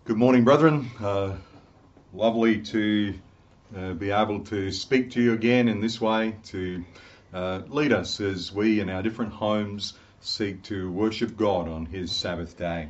Good morning, brethren. Lovely to be able to speak to you again in this way, to lead us as we in our different homes seek to worship God on His Sabbath day.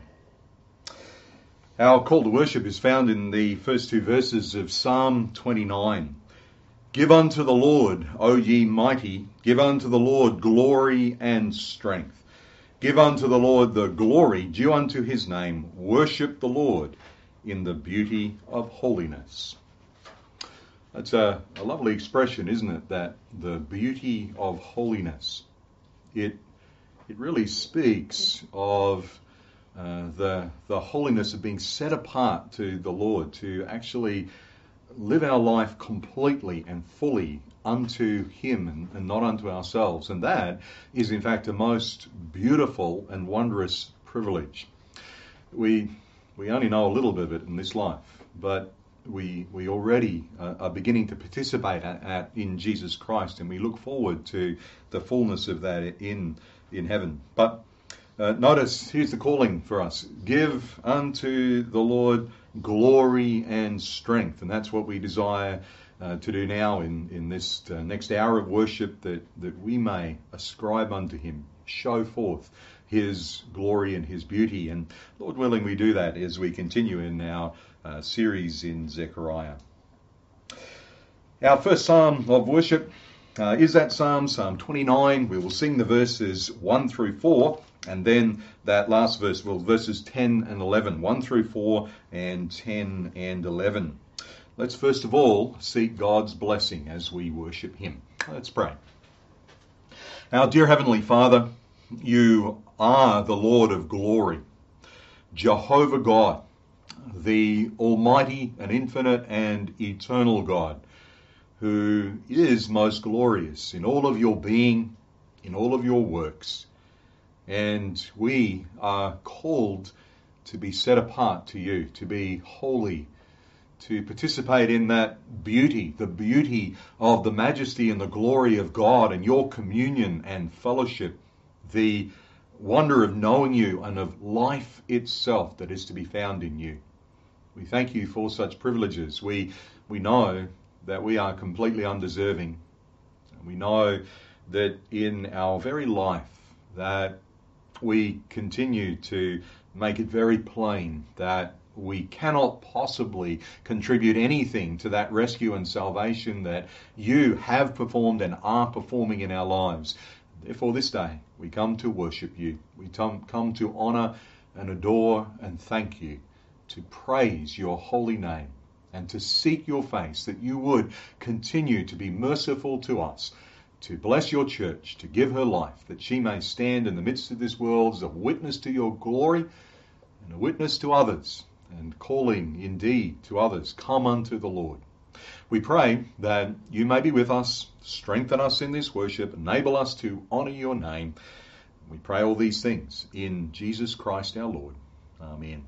Our call to worship is found in the first two verses of Psalm 29. Give unto the Lord, O ye mighty, give unto the Lord glory and strength. Give unto the Lord the glory due unto His name. Worship the Lord in the beauty of holiness. That's a lovely expression, isn't it? That the beauty of holiness. It really speaks of the holiness of being set apart to the Lord, to actually live our life completely and fully unto Him and not unto ourselves. And that is in fact a most beautiful and wondrous privilege. We only know a little bit of it in this life, but we already are beginning to participate in Jesus Christ, and we look forward to the fullness of that in heaven. But notice, here's the calling for us. Give unto the Lord glory and strength. And that's what we desire to do now in this next hour of worship, that we may ascribe unto Him, show forth His glory and His beauty. And Lord willing, we do that as we continue in our series in Zechariah. Our first psalm of worship is that Psalm 29. We will sing the verses 1 through 4, and then that last verse, verses 10 and 11, 1 through 4 and 10 and 11. Let's first of all seek God's blessing as we worship Him. Let's pray. Our dear Heavenly Father, You are the Lord of glory, Jehovah God, the Almighty and infinite and eternal God, who is most glorious in all of Your being, in all of Your works. And we are called to be set apart to You, to be holy, to participate in that beauty, the beauty of the majesty and the glory of God and Your communion and fellowship, the wonder of knowing You and of life itself that is to be found in You. We thank You for such privileges. We know that we are completely undeserving. We know that in our very life that we continue to make it very plain that we cannot possibly contribute anything to that rescue and salvation that You have performed and are performing in our lives. Therefore, this day we come to worship You. We come to honour and adore and thank You, to praise Your holy name, and to seek Your face, that You would continue to be merciful to us, to bless Your church, to give her life, that she may stand in the midst of this world as a witness to Your glory and a witness to others, and calling indeed to others, come unto the Lord. We pray that You may be with us, strengthen us in this worship, enable us to honour Your name. We pray all these things in Jesus Christ our Lord. Amen.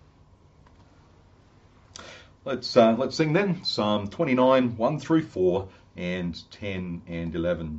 Let's sing then Psalm 29, 1 through 4 and 10 and 11.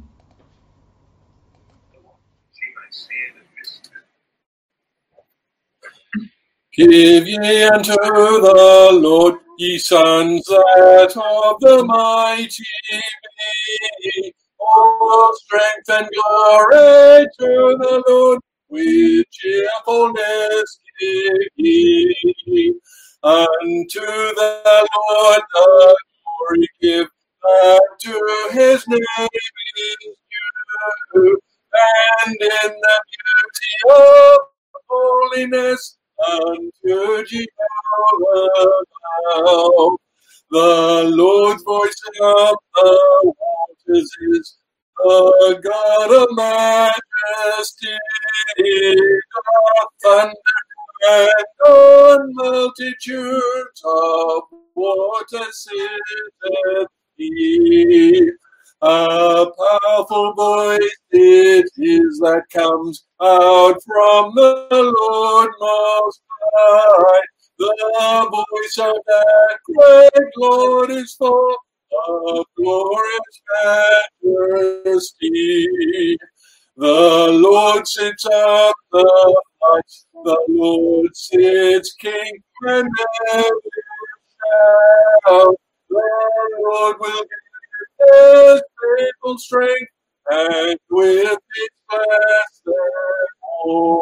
Give ye unto the Lord, ye sons that of the mighty be. All strength and glory to the Lord, with cheerfulness give ye. Unto the Lord the glory give, that to His name is due, and in the beauty of holiness unto Jehovah bow. The Lord's voice of the waters is the God of majesty. Doth thunder and on multitudes of waters sitteth He. A powerful voice it is that comes out from the Lord Most High. The voice of that great Lord is full of glorious majesty. The Lord sits up the heights, the Lord sits King, and never shall. The Lord will give us faithful strength, and with his blessed hope.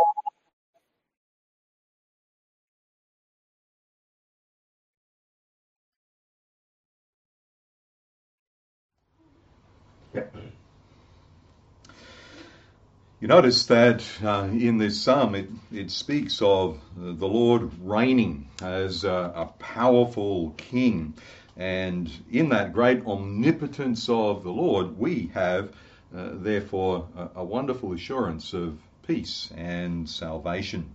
You notice that in this psalm it speaks of the Lord reigning as a powerful king. And in that great omnipotence of the Lord, we have, therefore, a wonderful assurance of peace and salvation.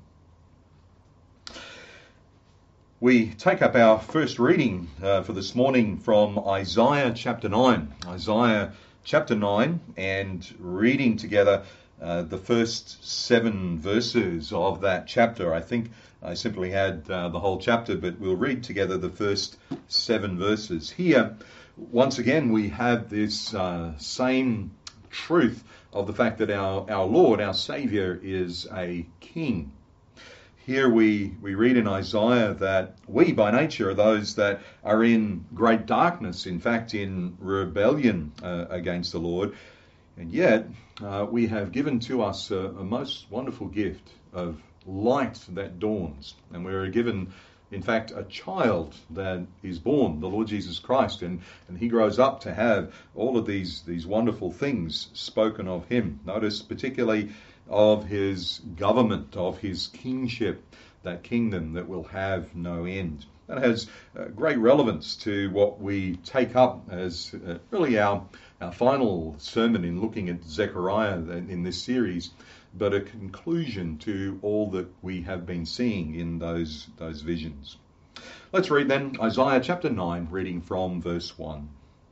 We take up our first reading for this morning from Isaiah chapter 9. Isaiah chapter 9, and reading together the first 7 verses of that chapter. I think I simply had the whole chapter, but we'll read together the first 7 verses. Here, once again, we have this same truth of the fact that our Lord, our Saviour, is a king. Here we read in Isaiah that we by nature are those that are in great darkness, in fact in rebellion against the Lord, and yet we have given to us a most wonderful gift of light that dawns, and we are given, in fact, a child that is born, the Lord Jesus Christ, and he grows up to have all of these wonderful things spoken of him. Notice particularly of his government, of his kingship, that kingdom that will have no end. That has great relevance to what we take up as really our final sermon in looking at Zechariah in this series, but a conclusion to all that we have been seeing in those visions. Let's read then Isaiah chapter 9, reading from verse 1.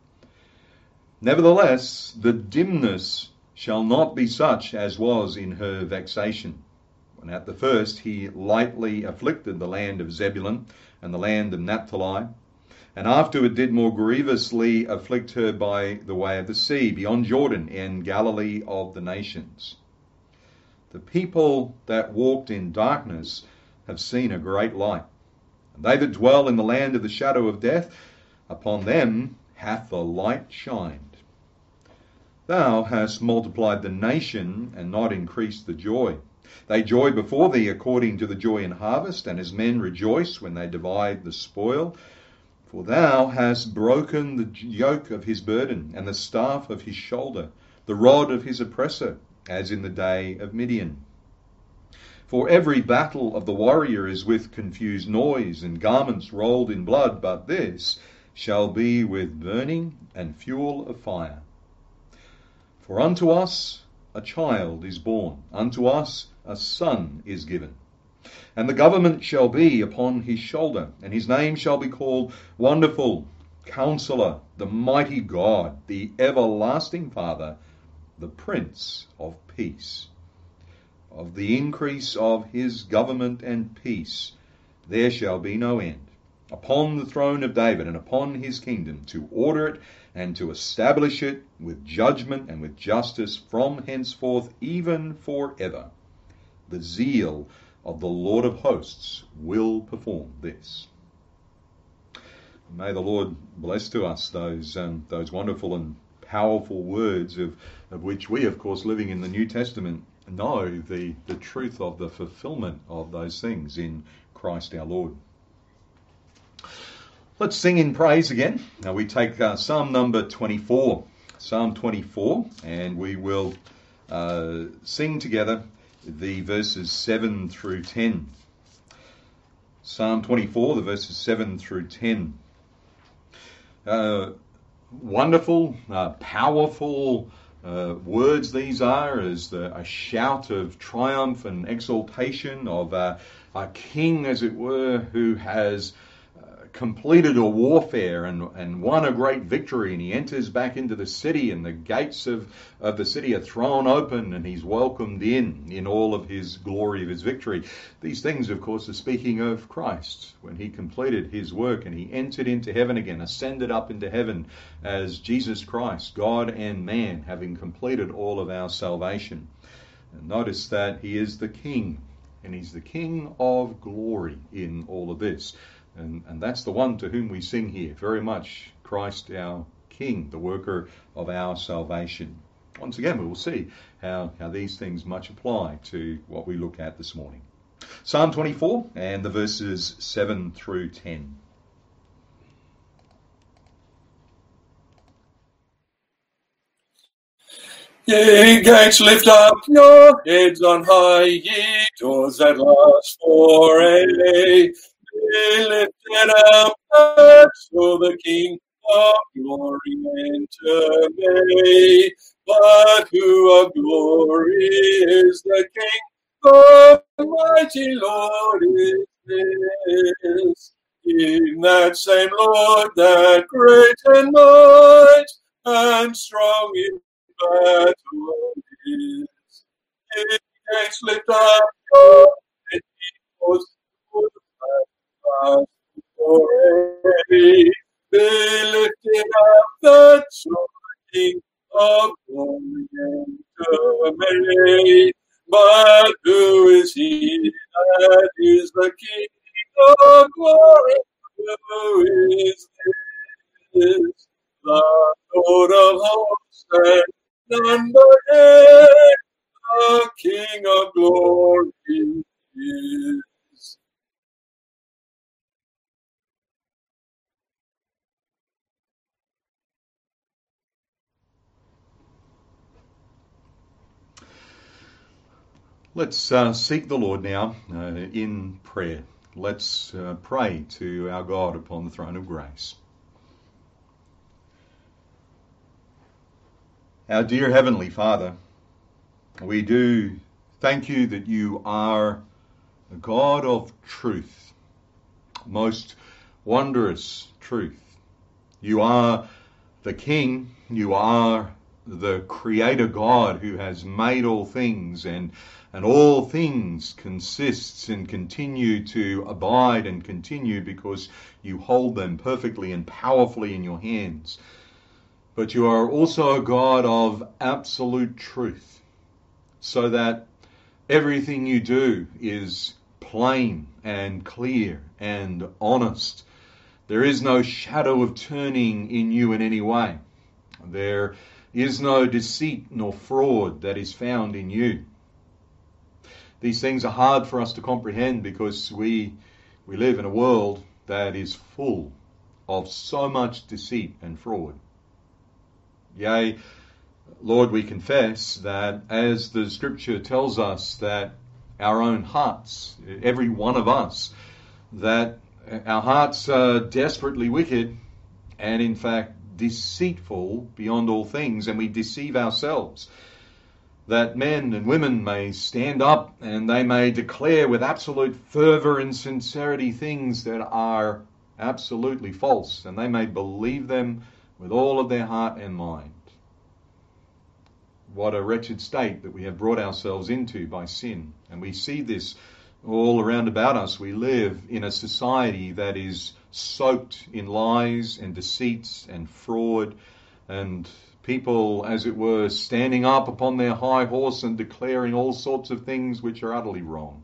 Nevertheless, the dimness shall not be such as was in her vexation, when at the first he lightly afflicted the land of Zebulun and the land of Naphtali, and afterward did more grievously afflict her by the way of the sea, beyond Jordan, in Galilee of the nations. The people that walked in darkness have seen a great light, and they that dwell in the land of the shadow of death, upon them hath the light shined. Thou hast multiplied the nation, and not increased the joy. They joy before thee according to the joy in harvest, and as men rejoice when they divide the spoil. For thou hast broken the yoke of his burden, and the staff of his shoulder, the rod of his oppressor, as in the day of Midian. For every battle of the warrior is with confused noise, and garments rolled in blood, but this shall be with burning and fuel of fire. For unto us a child is born, unto us a son is given, and the government shall be upon his shoulder, and his name shall be called Wonderful, Counselor, the Mighty God, the Everlasting Father, the Prince of Peace. Of the increase of his government and peace there shall be no end, upon the throne of David and upon his kingdom, to order it and to establish it with judgment and with justice from henceforth even forever. The zeal of the Lord of hosts will perform this. May the Lord bless to us those wonderful and powerful words of which we, of course, living in the New Testament, know the truth of the fulfillment of those things in Christ our Lord. Let's sing in praise again. Now we take Psalm number 24. Psalm 24, and we will sing together the verses 7 through 10. Psalm 24, the verses 7 through 10. Wonderful, powerful words these are, as a shout of triumph and exaltation of a king, as it were, who has completed a warfare and won a great victory, and he enters back into the city, and the gates of the city are thrown open, and he's welcomed in all of his glory of his victory. These things, of course, are speaking of Christ, when he completed his work and he entered into heaven again, ascended up into heaven as Jesus Christ, God and man, having completed all of our salvation. And notice that he is the King, and he's the King of glory in all of this. And that's the one to whom we sing here, very much Christ our King, the worker of our salvation. Once again, we will see how these things much apply to what we look at this morning. Psalm 24 and the verses 7 through 10. Ye gates, lift up your heads on high, ye doors that last for aye. Be lifted up, so the King of glory enter may. But who of glory is the King? The mighty Lord is this. In that same Lord, that great and might, and strong in battle is. Ye gates, lift up your heads, be lifted up, that so the King of glory enter may. But who is he that is the King of glory? Who is this? The Lord of hosts and none but him, the King of glory is. Let's seek the Lord now in prayer. Let's pray to our God upon the throne of grace. Our dear Heavenly Father, we do thank you that you are a God of truth, most wondrous truth. You are the King, you are the Creator God who has made all things, and all things consists and continue to abide and continue because you hold them perfectly and powerfully in your hands. But you are also a God of absolute truth, so that everything you do is plain and clear and honest. There is no shadow of turning in you in any way. There is no deceit nor fraud that is found in you. These things are hard for us to comprehend because we live in a world that is full of so much deceit and fraud. Yea, Lord, we confess that as the Scripture tells us that our own hearts, every one of us, that our hearts are desperately wicked and in fact deceitful beyond all things, and we deceive ourselves. That men and women may stand up and they may declare with absolute fervour and sincerity things that are absolutely false, and they may believe them with all of their heart and mind. What a wretched state that we have brought ourselves into by sin. And we see this all around about us. We live in a society that is soaked in lies and deceits and fraud, and people, as it were, standing up upon their high horse and declaring all sorts of things which are utterly wrong.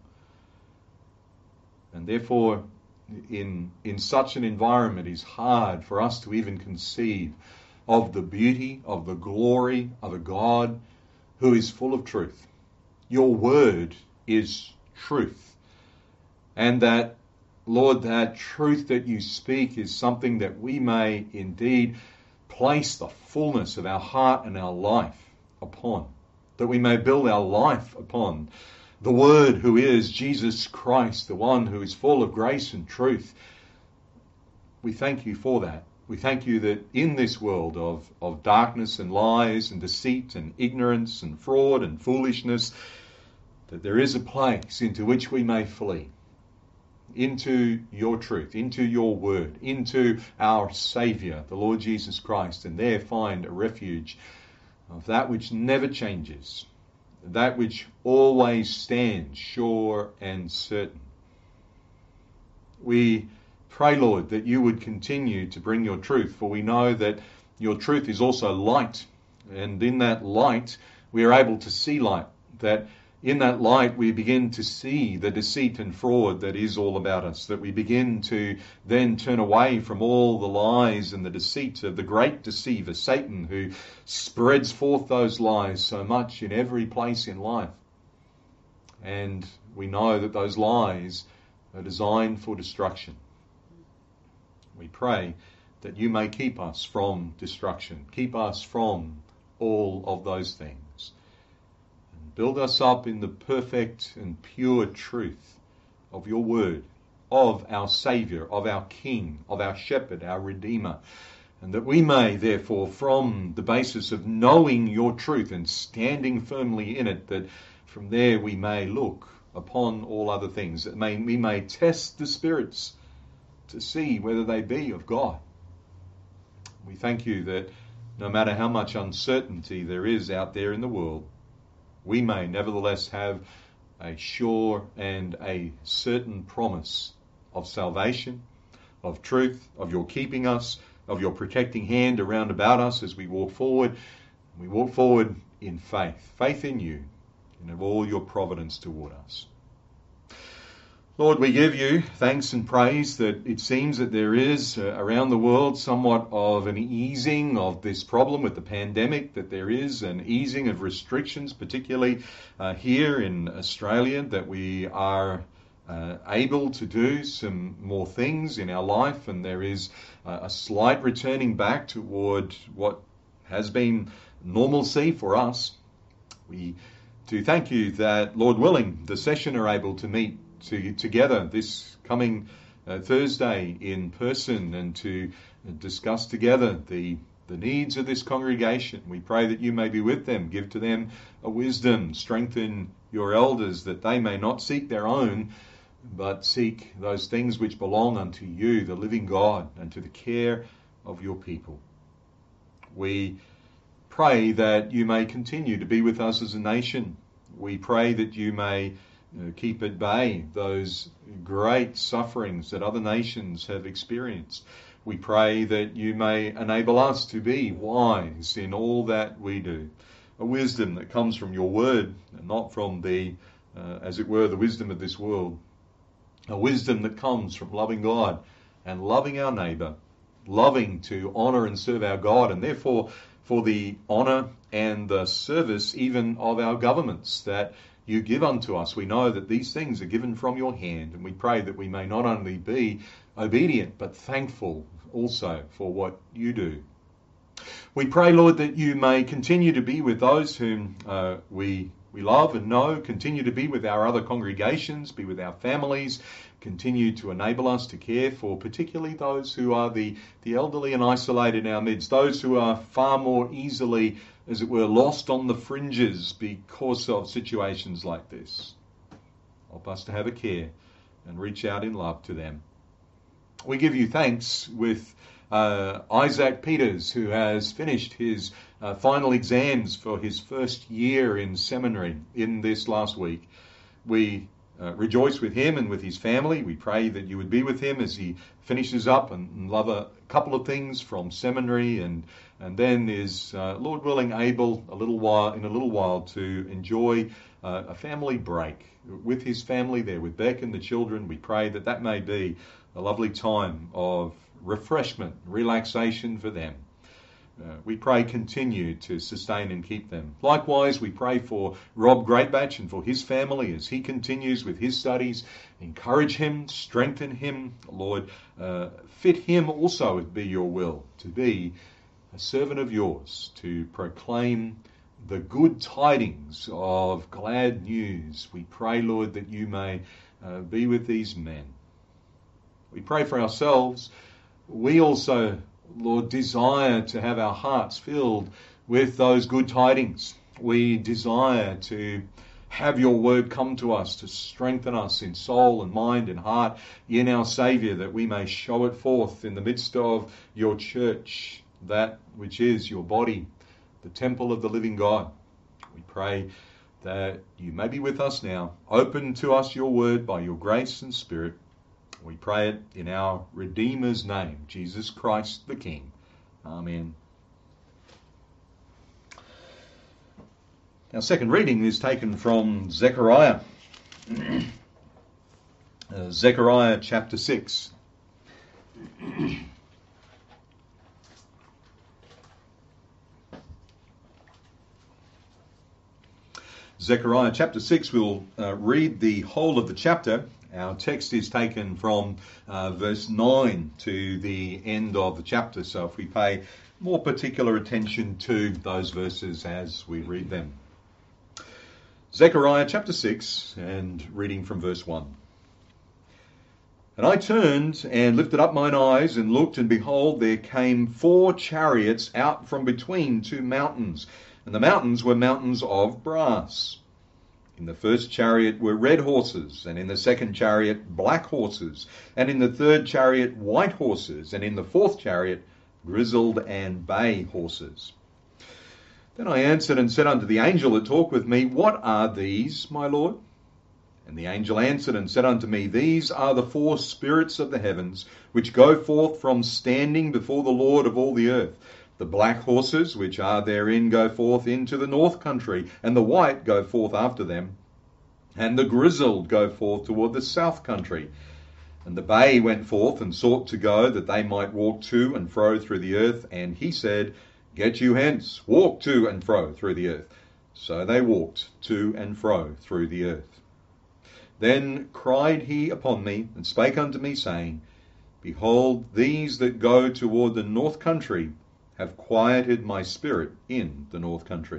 And therefore, in such an environment, it is hard for us to even conceive of the beauty, of the glory of a God who is full of truth. Your word is truth. And that, Lord, that truth that you speak is something that we may indeed place the fullness of our heart and our life upon, that we may build our life upon the Word who is Jesus Christ, the one who is full of grace and truth. We thank you for that. We thank you that in this world of darkness and lies and deceit and ignorance and fraud and foolishness, that there is a place into which we may flee, into your truth, into your word, into our Saviour, the Lord Jesus Christ, and there find a refuge of that which never changes, that which always stands sure and certain. We pray, Lord, that you would continue to bring your truth, for we know that your truth is also light, and in that light we are able to see light, that in that light we begin to see the deceit and fraud that is all about us, that we begin to then turn away from all the lies and the deceit of the great deceiver, Satan, who spreads forth those lies so much in every place in life. And we know that those lies are designed for destruction. We pray that you may keep us from destruction, keep us from all of those things, and build us up in the perfect and pure truth of your word, of our Saviour, of our King, of our Shepherd, our Redeemer, and that we may, therefore, from the basis of knowing your truth and standing firmly in it, that from there we may look upon all other things, that we may test the spirits to see whether they be of God. We thank you that no matter how much uncertainty there is out there in the world, we may nevertheless have a sure and a certain promise of salvation, of truth, of your keeping us, of your protecting hand around about us as we walk forward. We walk forward in faith in you, and of all your providence toward us. Lord, we give you thanks and praise that it seems that there is around the world somewhat of an easing of this problem with the pandemic, that there is an easing of restrictions, particularly here in Australia, that we are able to do some more things in our life, and there is a slight returning back toward what has been normalcy for us. We do thank you that, Lord willing, the session are able to meet together this coming Thursday in person and to discuss together the needs of this congregation. We pray that you may be with them, give to them a wisdom, strengthen your elders that they may not seek their own, but seek those things which belong unto you, the living God, and to the care of your people. We pray that you may continue to be with us as a nation. We pray that you may keep at bay those great sufferings that other nations have experienced. We pray that you may enable us to be wise in all that we do, a wisdom that comes from your word and not from the, as it were, the wisdom of this world, a wisdom that comes from loving God and loving our neighbour, loving to honour and serve our God, and therefore for the honour and the service even of our governments that you give unto us. We know that these things are given from your hand, and we pray that we may not only be obedient but thankful also for what you do. We pray, Lord, that you may continue to be with those whom we love and know, continue to be with our other congregations, be with our families, continue to enable us to care for particularly those who are the elderly and isolated in our midst, those who are far more easily, as it were, lost on the fringes because of situations like this. Help us to have a care and reach out in love to them. We give you thanks with Isaac Peters, who has finished his final exams for his first year in seminary in this last week. We rejoice with him and with his family. We pray that you would be with him as he finishes up and love a couple of things from seminary, and then is, Lord willing, able in a little while to enjoy a family break with his family there, with Beck and the children. We pray that that may be a lovely time of refreshment, relaxation for them. We pray continue to sustain and keep them. Likewise, we pray for Rob Greatbatch and for his family as he continues with his studies. Encourage him, strengthen him, Lord. Fit him also, if be your will, to be a servant of yours, to proclaim the good tidings of glad news. We pray, Lord, that you may be with these men. We pray for ourselves. We also, Lord, desire to have our hearts filled with those good tidings. We desire to have your word come to us to strengthen us in soul and mind and heart in our Saviour, that we may show it forth in the midst of your church, that which is your body, the temple of the living God. We pray that you may be with us now. Open to us your word by your grace and Spirit. We pray it in our Redeemer's name, Jesus Christ the King. Amen. Our second reading is taken from Zechariah. Zechariah chapter 6. Zechariah chapter 6, we'll read the whole of the chapter. Our text is taken from verse 9 to the end of the chapter, so if we pay more particular attention to those verses as we read them. Zechariah chapter 6, and reading from verse 1. And I turned and lifted up mine eyes and looked, and behold, there came 4 chariots out from between 2 mountains, and the mountains were mountains of brass. In the first chariot were red horses, and in the second chariot black horses, and in the third chariot white horses, and in the fourth chariot grizzled and bay horses. Then I answered and said unto the angel that talked with me, What are these, my Lord? And the angel answered and said unto me, These are the 4 spirits of the heavens, which go forth from standing before the Lord of all the earth. The black horses which are therein go forth into the north country, and the white go forth after them, and the grizzled go forth toward the south country. And the bay went forth and sought to go, that they might walk to and fro through the earth. And he said, Get you hence, walk to and fro through the earth. So they walked to and fro through the earth. Then cried he upon me, and spake unto me, saying, Behold, these that go toward the north country have quieted my spirit in the north country.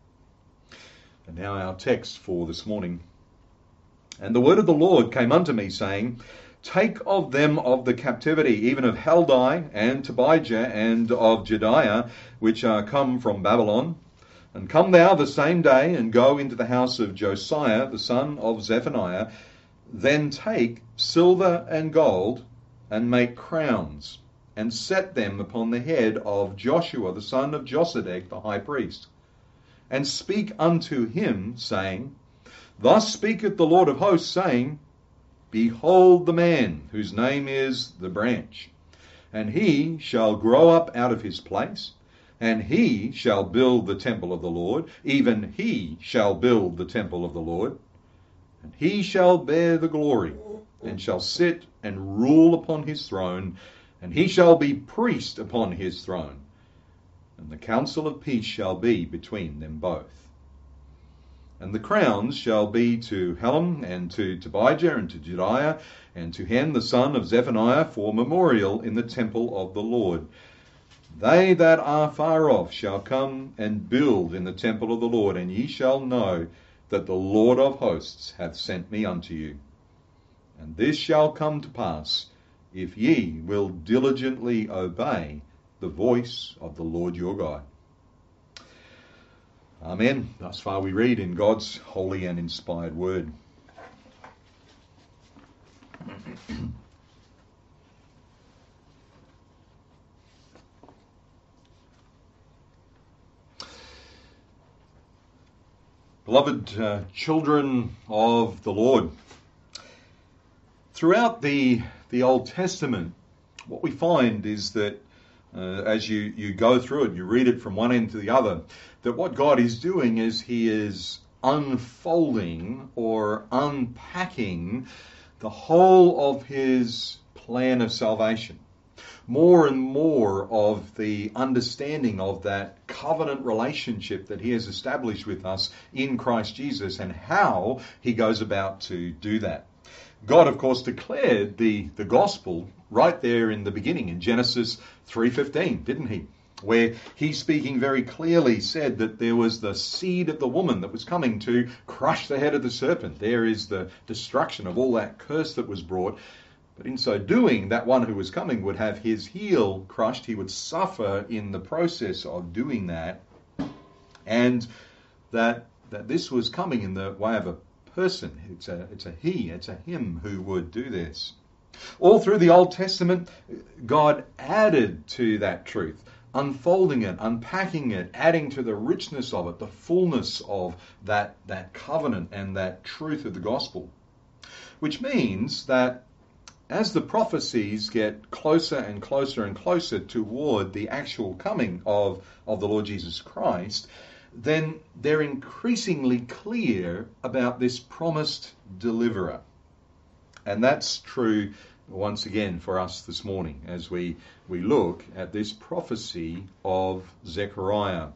And now our text for this morning. And the word of the Lord came unto me, saying, Take of them of the captivity, even of Heldai and Tobijah and of Jedaiah, which are come from Babylon, and come thou the same day, and go into the house of Josiah, the son of Zephaniah. Then take silver and gold, and make crowns, and set them upon the head of Joshua, the son of Josedek, the high priest. And speak unto him, saying, Thus speaketh the Lord of hosts, saying, Behold the man, whose name is the branch, and he shall grow up out of his place, and he shall build the temple of the Lord, even he shall build the temple of the Lord. And he shall bear the glory, and shall sit and rule upon his throne, and he shall be priest upon his throne. And the counsel of peace shall be between them both. And the crowns shall be to Helem, and to Tobijah, and to Jedaiah, and to Hen the son of Zephaniah, for memorial in the temple of the Lord. They that are far off shall come and build in the temple of the Lord, and ye shall know that the Lord of hosts hath sent me unto you. And this shall come to pass, if ye will diligently obey the voice of the Lord your God. Amen. Thus far we read in God's holy and inspired word. Beloved children of the Lord, throughout the Old Testament, what we find is that as you go through it, you read it from one end to the other, that what God is doing is he is unfolding or unpacking the whole of his plan of salvation. More and more of the understanding of that covenant relationship that he has established with us in Christ Jesus, and how he goes about to do that. God, of course, declared the gospel right there in the beginning in Genesis 3:15, didn't he? Where he, speaking very clearly, said that there was the seed of the woman that was coming to crush the head of the serpent. There is the destruction of all that curse that was brought. But in so doing, that one who was coming would have his heel crushed. He would suffer in the process of doing that. And that this was coming in the way of a person. It's a he, it's a him who would do this. All through the Old Testament, God added to that truth, unfolding it, unpacking it, adding to the richness of it, the fullness of that covenant and that truth of the gospel. Which means that as the prophecies get closer and closer and closer toward the actual coming of the Lord Jesus Christ, then they're increasingly clear about this promised deliverer. And that's true once again for us this morning as we look at this prophecy of Zechariah.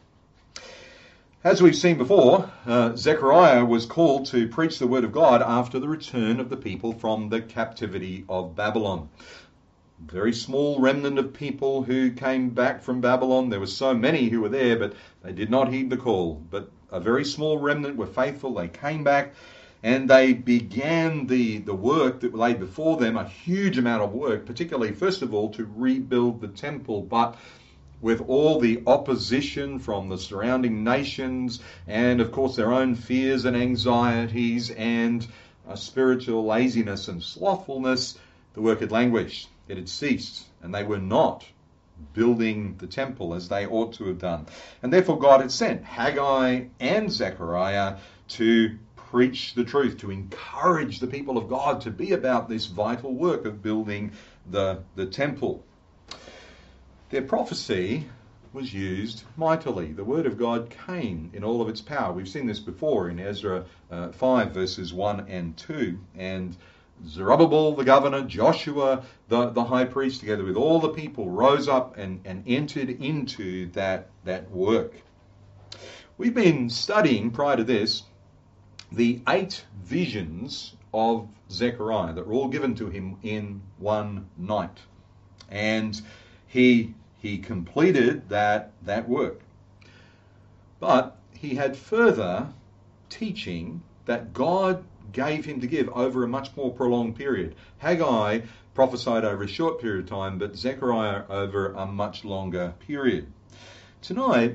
As we've seen before, Zechariah was called to preach the word of God after the return of the people from the captivity of Babylon. Very small remnant of people who came back from Babylon. There were so many who were there, but they did not heed the call. But a very small remnant were faithful. They came back and they began the work that lay before them, a huge amount of work, particularly, first of all, to rebuild the temple. But with all the opposition from the surrounding nations and, of course, their own fears and anxieties and spiritual laziness and slothfulness, the work had languished. It had ceased, and they were not building the temple as they ought to have done. And therefore God had sent Haggai and Zechariah to preach the truth, to encourage the people of God to be about this vital work of building the temple. Their prophecy was used mightily. The word of God came in all of its power. We've seen this before in Ezra 5 verses 1 and 2. And Zerubbabel the governor, Joshua the high priest, together with all the people, rose up and entered into that work. We've been studying prior to this the 8 visions of Zechariah that were all given to him in one night. And he completed that work. But he had further teaching that God gave him to give over a much more prolonged period. Haggai prophesied over a short period of time, but Zechariah over a much longer period. Today,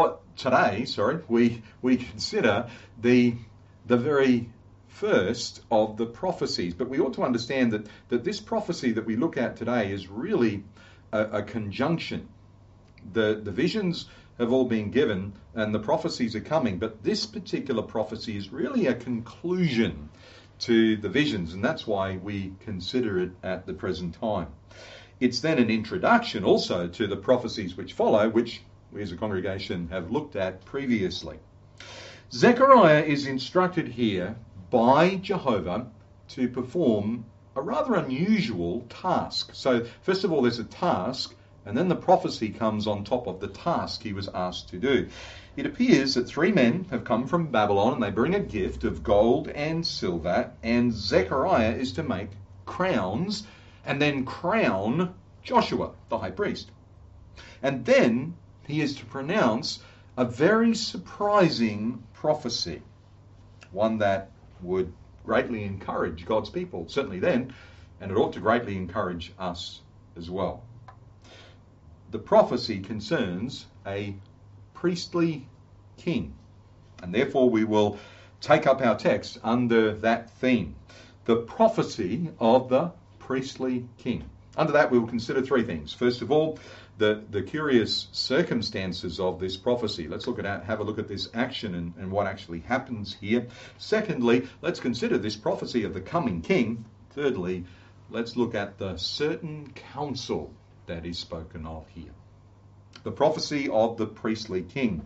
we consider the very first of the prophecies. But we ought to understand that this prophecy that we look at today is really a conjunction. The visions have all been given and the prophecies are coming, but this particular prophecy is really a conclusion to the visions, and that's why we consider it at the present time. It's then an introduction also to the prophecies which follow, which we as a congregation have looked at previously. Zechariah is instructed here by Jehovah to perform a rather unusual task. So first of all, there's a task, and then the prophecy comes on top of the task he was asked to do. It appears that 3 men have come from Babylon and they bring a gift of gold and silver, and Zechariah is to make crowns and then crown Joshua, the high priest. And then he is to pronounce a very surprising prophecy, one that would greatly encourage God's people, certainly then, and it ought to greatly encourage us as well. The prophecy concerns a priestly king, and therefore we will take up our text under that theme, the prophecy of the priestly king. Under that we will consider 3 things. First of all, the curious circumstances of this prophecy. Let's have a look at this action and what actually happens here. Secondly, let's consider this prophecy of the coming king. Thirdly, let's look at the certain counsel that is spoken of here. The prophecy of the priestly king.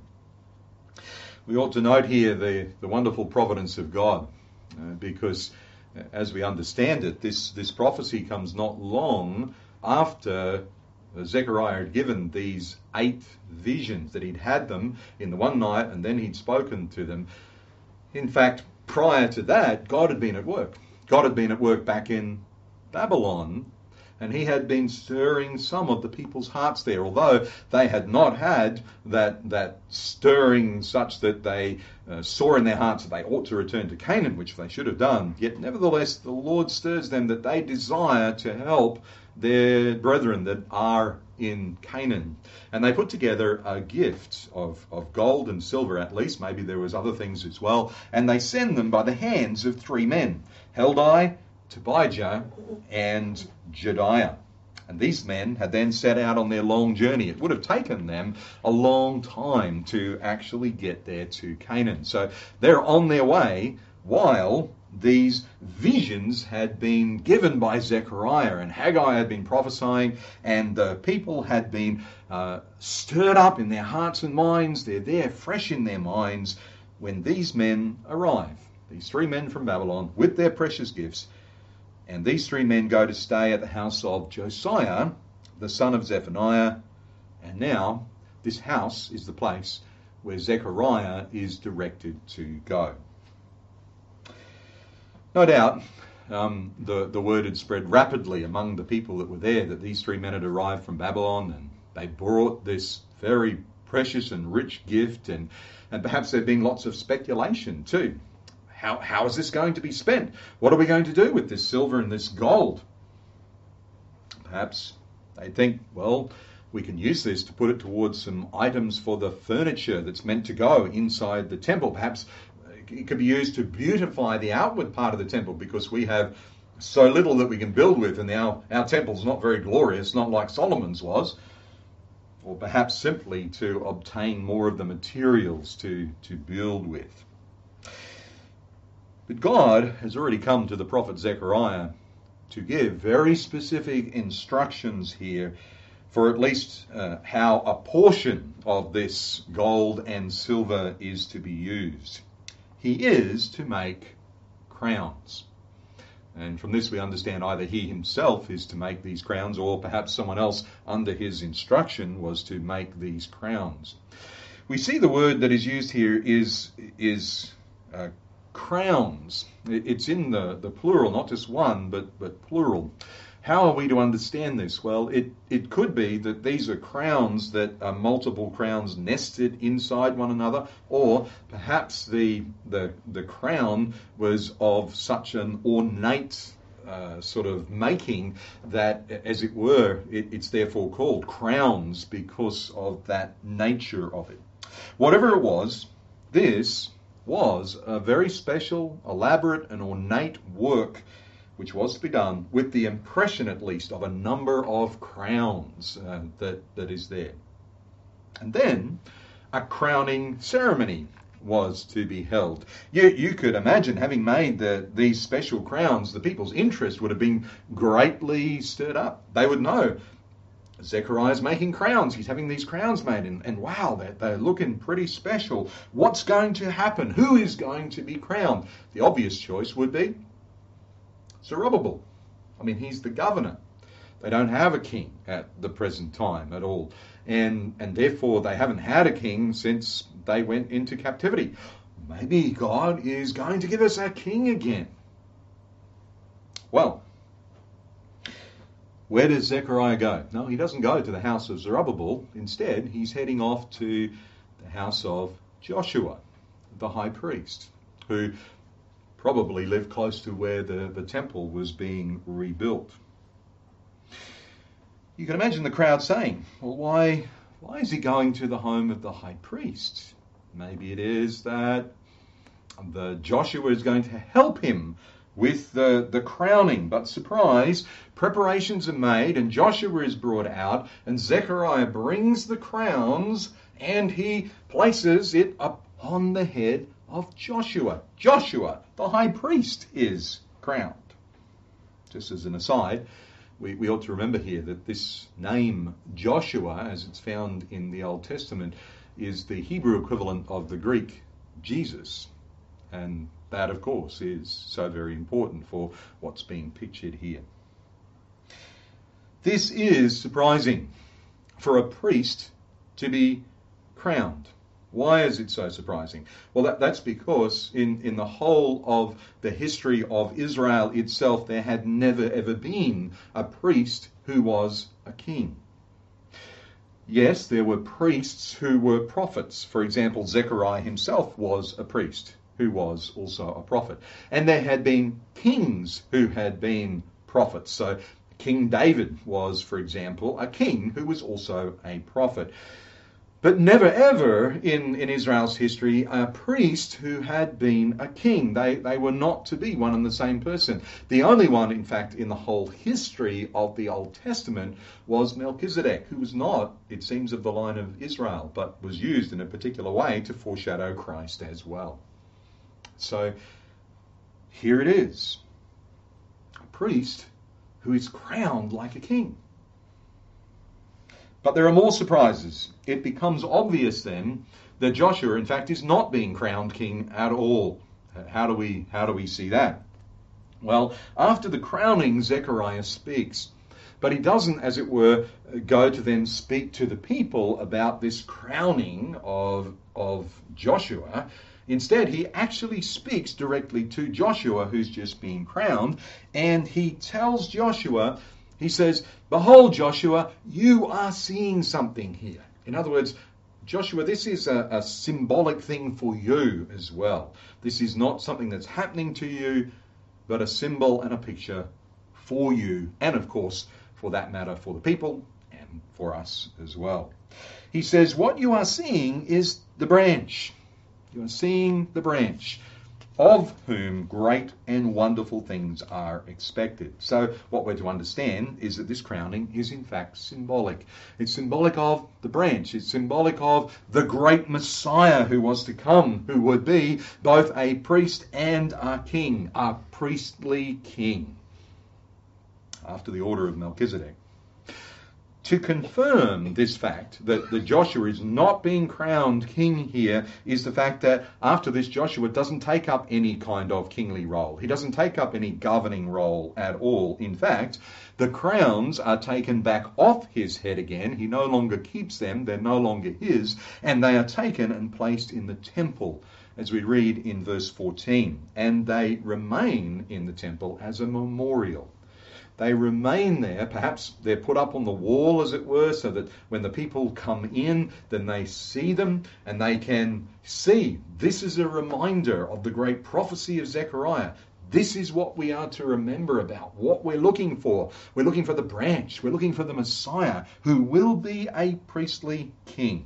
We ought to note here the wonderful providence of God, because as we understand it, this prophecy comes not long after Zechariah had given these 8 visions, that he'd had them in the one night and then he'd spoken to them. In fact, prior to that, God had been at work. God had been at work back in Babylon, and he had been stirring some of the people's hearts there, although they had not had that stirring such that they saw in their hearts that they ought to return to Canaan, which they should have done. Yet nevertheless, the Lord stirs them that they desire to help their brethren that are in Canaan. And they put together a gift of gold and silver at least, maybe there was other things as well, and they send them by the hands of 3 men, Heldai, Tobijah, and Jedaiah. And these men had then set out on their long journey. It would have taken them a long time to actually get there to Canaan. So they're on their way while these visions had been given by Zechariah, and Haggai had been prophesying, and the people had been stirred up in their hearts and minds. They're there fresh in their minds when these men arrive, these three men from Babylon with their precious gifts. And these three men go to stay at the house of Josiah, the son of Zephaniah. And now this house is the place where Zechariah is directed to go. No doubt the word had spread rapidly among the people that were there that these three men had arrived from Babylon, and they brought this very precious and rich gift, and perhaps there had been lots of speculation too. How is this going to be spent? What are we going to do with this silver and this gold? Perhaps they think, well, we can use this to put it towards some items for the furniture that's meant to go inside the temple. Perhaps it could be used to beautify the outward part of the temple, because we have so little that we can build with, and our temple's not very glorious, not like Solomon's was. Or perhaps simply to obtain more of the materials to build with. But God has already come to the prophet Zechariah to give very specific instructions here for at least how a portion of this gold and silver is to be used. He is to make crowns. And from this we understand either he himself is to make these crowns, or perhaps someone else under his instruction was to make these crowns. We see the word that is used here is crowns. It's in the plural, not just one, but plural. How are we to understand this? Well, it could be that these are crowns that are multiple crowns nested inside one another, or perhaps the crown was of such an ornate sort of making that, as it were, it's therefore called crowns because of that nature of it. Whatever it was, this was a very special, elaborate and ornate work which was to be done with the impression, at least, of a number of crowns that is there. And then a crowning ceremony was to be held. You could imagine, having made these special crowns, the people's interest would have been greatly stirred up. They would know Zechariah's making crowns. He's having these crowns made, and wow, they're looking pretty special. What's going to happen? Who is going to be crowned? The obvious choice would be Zerubbabel. I mean, he's the governor. They don't have a king at the present time at all. And therefore they haven't had a king since they went into captivity. Maybe God is going to give us a king again. Well, where does Zechariah go? No, he doesn't go to the house of Zerubbabel. Instead, he's heading off to the house of Joshua, the high priest, who probably lived close to where the temple was being rebuilt. You can imagine the crowd saying, well, why is he going to the home of the high priest? Maybe it is that the Joshua is going to help him with the crowning. But surprise, preparations are made and Joshua is brought out, and Zechariah brings the crowns and he places it upon the head of Joshua. Joshua, the high priest, is crowned. Just as an aside, we ought to remember here that this name Joshua, as it's found in the Old Testament, is the Hebrew equivalent of the Greek Jesus. And that, of course, is so very important for what's being pictured here. This is surprising for a priest to be crowned. Why is it so surprising? Well, that's because in the whole of the history of Israel itself, there had never ever been a priest who was a king. Yes, there were priests who were prophets. For example, Zechariah himself was a priest who was also a prophet. And there had been kings who had been prophets. So King David was, for example, a king who was also a prophet. But never ever in Israel's history a priest who had been a king. They were not to be one and the same person. The only one, in fact, in the whole history of the Old Testament was Melchizedek, who was not, it seems, of the line of Israel, but was used in a particular way to foreshadow Christ as well. So here it is. A priest who is crowned like a king. But there are more surprises. It becomes obvious then that Joshua, in fact, is not being crowned king at all. How do we see that? Well, after the crowning, Zechariah speaks. But he doesn't, as it were, go to then speak to the people about this crowning of Joshua. Instead, he actually speaks directly to Joshua, who's just been crowned, and he tells Joshua, he says, "Behold, Joshua, you are seeing something here." In other words, Joshua, this is a symbolic thing for you as well. This is not something that's happening to you, but a symbol and a picture for you, and of course, for that matter, for the people and for us as well. He says, what you are seeing is the branch. You are seeing the branch, of whom great and wonderful things are expected. So what we're to understand is that this crowning is in fact symbolic. It's symbolic of the branch. It's symbolic of the great Messiah who was to come, who would be both a priest and a king, a priestly king, after the order of Melchizedek. To confirm this fact, that Joshua is not being crowned king here, is the fact that after this Joshua doesn't take up any kind of kingly role. He doesn't take up any governing role at all. In fact, the crowns are taken back off his head again. He no longer keeps them. They're no longer his. And they are taken and placed in the temple, as we read in verse 14. And they remain in the temple as a memorial. They remain there. Perhaps they're put up on the wall, as it were, so that when the people come in, then they see them and they can see this is a reminder of the great prophecy of Zechariah. This is what we are to remember about, what we're looking for. We're looking for the branch. We're looking for the Messiah who will be a priestly king.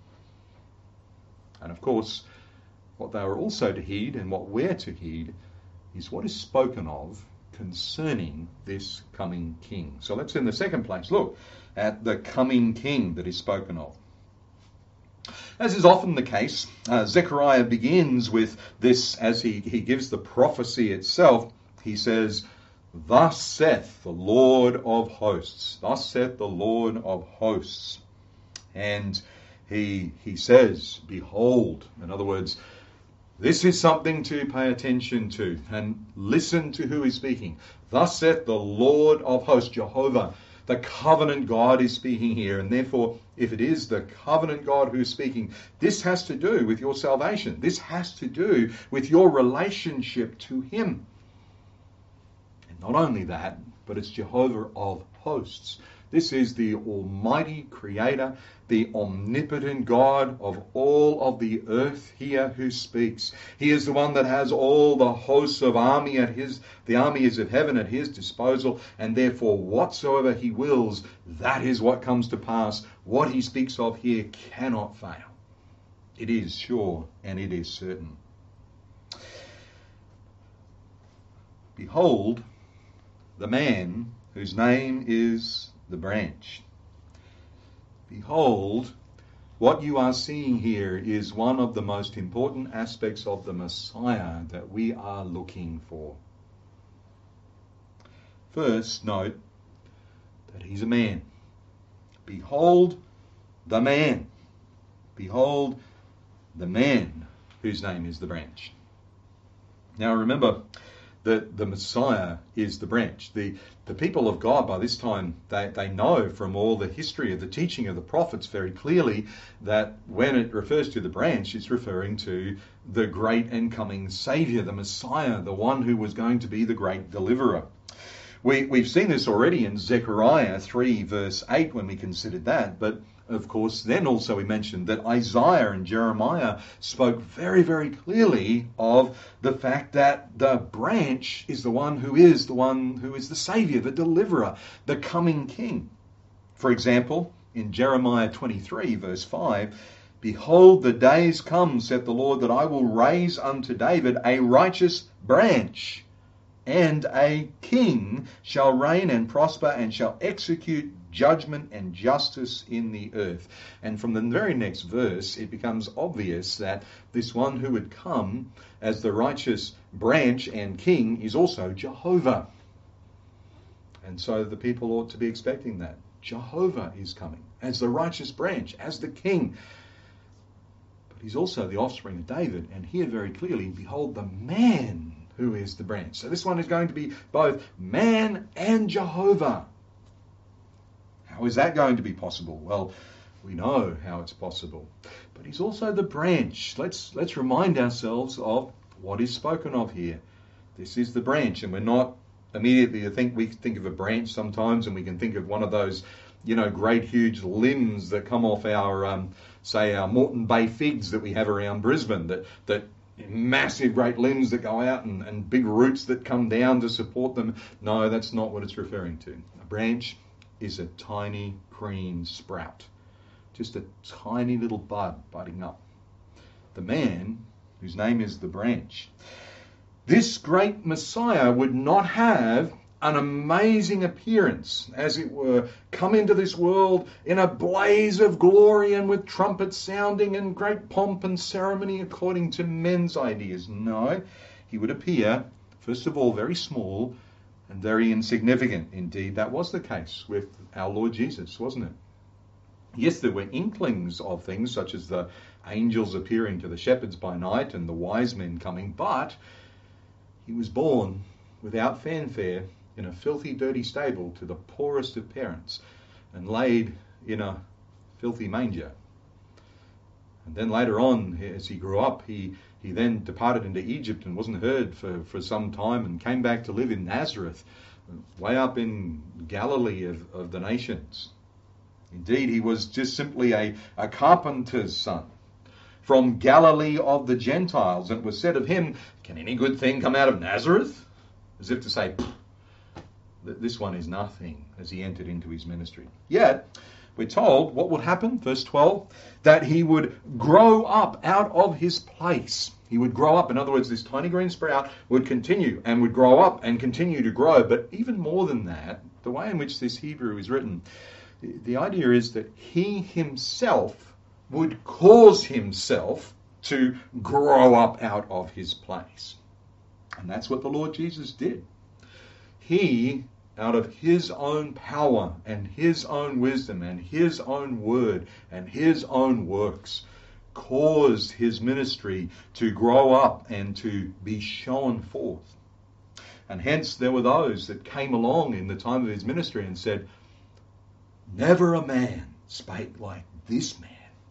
And of course, what they are also to heed and what we're to heed is what is spoken of concerning this coming king. So let's in the second place look at the coming king that is spoken of. As is often the case, Zechariah begins with this as he gives the prophecy itself. He says, "Thus saith the Lord of hosts." Thus saith the Lord of hosts. And he says, "Behold." In other words, this is something to pay attention to and listen to who is speaking. Thus saith the Lord of hosts, Jehovah, the covenant God is speaking here. And therefore, if it is the covenant God who is speaking, this has to do with your salvation. This has to do with your relationship to him. And not only that, but it's Jehovah of hosts. This is the almighty creator, the omnipotent God of all of the earth here who speaks. He is the one that has all the hosts of army the armies of heaven at his disposal, and therefore whatsoever he wills, that is what comes to pass. What he speaks of here cannot fail. It is sure and it is certain. Behold, the man whose name is the branch. Behold, what you are seeing here is one of the most important aspects of the Messiah that we are looking for. First, note that he's a man. Behold the man. Behold the man whose name is the branch. Now remember that the Messiah is the branch. The people of God by this time, they know from all the history of the teaching of the prophets very clearly that when it refers to the branch, it's referring to the great and coming Saviour, the Messiah, the one who was going to be the great deliverer. We've seen this already in Zechariah 3 verse 8 when we considered that, but of course then also we mentioned that Isaiah and Jeremiah spoke very, very clearly of the fact that the branch is the one who is the Saviour, the deliverer, the coming king. For example, in Jeremiah 23 verse 5, "Behold, the days come, saith the Lord, that I will raise unto David a righteous branch, and a king shall reign and prosper and shall execute judgment and justice in the earth." And from the very next verse, it becomes obvious that this one who would come as the righteous branch and king is also Jehovah. And so the people ought to be expecting that. Jehovah is coming as the righteous branch, as the king. But he's also the offspring of David. And here very clearly, behold the man who is the branch. So this one is going to be both man and Jehovah. How is that going to be possible? Well, we know how it's possible. But he's also the branch. Let's remind ourselves of what is spoken of here. This is the branch, and we're not immediately we think of a branch sometimes, and we can think of one of those, great huge limbs that come off our, say, our Moreton Bay figs that we have around Brisbane, that massive great limbs that go out and big roots that come down to support them. No, that's not what it's referring to. A branch is a tiny green sprout, just a tiny little bud budding up. The man, whose name is the branch, this great Messiah would not have an amazing appearance, as it were, come into this world in a blaze of glory and with trumpets sounding and great pomp and ceremony according to men's ideas. No, he would appear, first of all, very small and very insignificant. Indeed, that was the case with our Lord Jesus, wasn't it? Yes, there were inklings of things, such as the angels appearing to the shepherds by night and the wise men coming, but he was born without fanfare in a filthy, dirty stable to the poorest of parents and laid in a filthy manger. And then later on, as he grew up, he then departed into Egypt and wasn't heard for some time and came back to live in Nazareth, way up in Galilee of the nations. Indeed, he was just simply a carpenter's son from Galilee of the Gentiles. And it was said of him, can any good thing come out of Nazareth? As if to say, this one is nothing, as he entered into his ministry. Yet, we're told what would happen, verse 12, that he would grow up out of his place. He would grow up. In other words, this tiny green sprout would continue and would grow up and continue to grow. But even more than that, the way in which this Hebrew is written, the idea is that he himself would cause himself to grow up out of his place. And that's what the Lord Jesus did. He, out of his own power and his own wisdom and his own word and his own works, caused his ministry to grow up and to be shown forth. And hence there were those that came along in the time of his ministry and said, never a man spake like this man.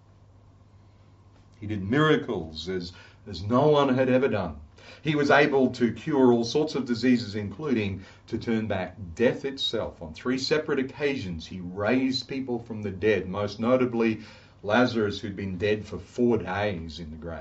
He did miracles as no one had ever done. He was able to cure all sorts of diseases, including to turn back death itself. On 3 separate occasions, he raised people from the dead, most notably Lazarus, who'd been dead for 4 days in the grave.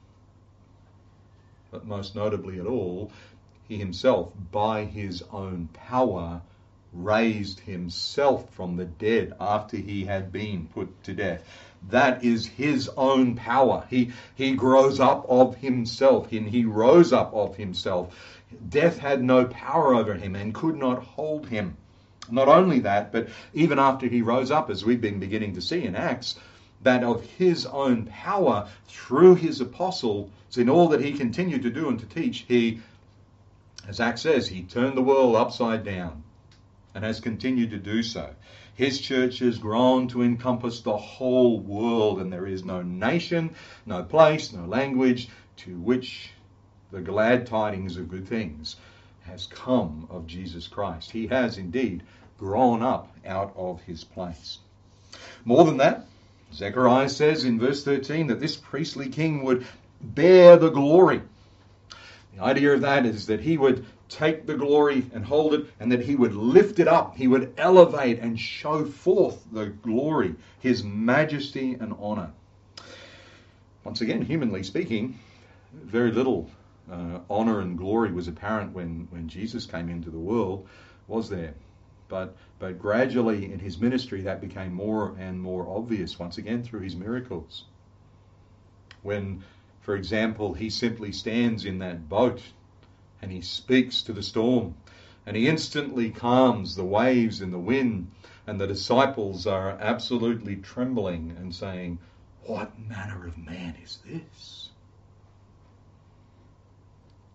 But most notably at all, he himself, by his own power, raised himself from the dead after he had been put to death. That is his own power. He grows up of himself, and he rose up of himself. Death had no power over him and could not hold him. Not only that, but even after he rose up, as we've been beginning to see in Acts, that of his own power, through his apostles, in all that he continued to do and to teach, he, as Acts says, he turned the world upside down and has continued to do so. His church has grown to encompass the whole world, and there is no nation, no place, no language to which the glad tidings of good things has come of Jesus Christ. He has indeed grown up out of his place. More than that, Zechariah says in verse 13 that this priestly king would bear the glory. The idea of that is that he would take the glory and hold it, and that he would lift it up. He would elevate and show forth the glory, his majesty and honor. Once again, humanly speaking, very little honor and glory was apparent when Jesus came into the world, was there? But gradually in his ministry that became more and more obvious, once again through his miracles. When, for example, he simply stands in that boat and he speaks to the storm, and he instantly calms the waves and the wind, and the disciples are absolutely trembling and saying, "What manner of man is this?"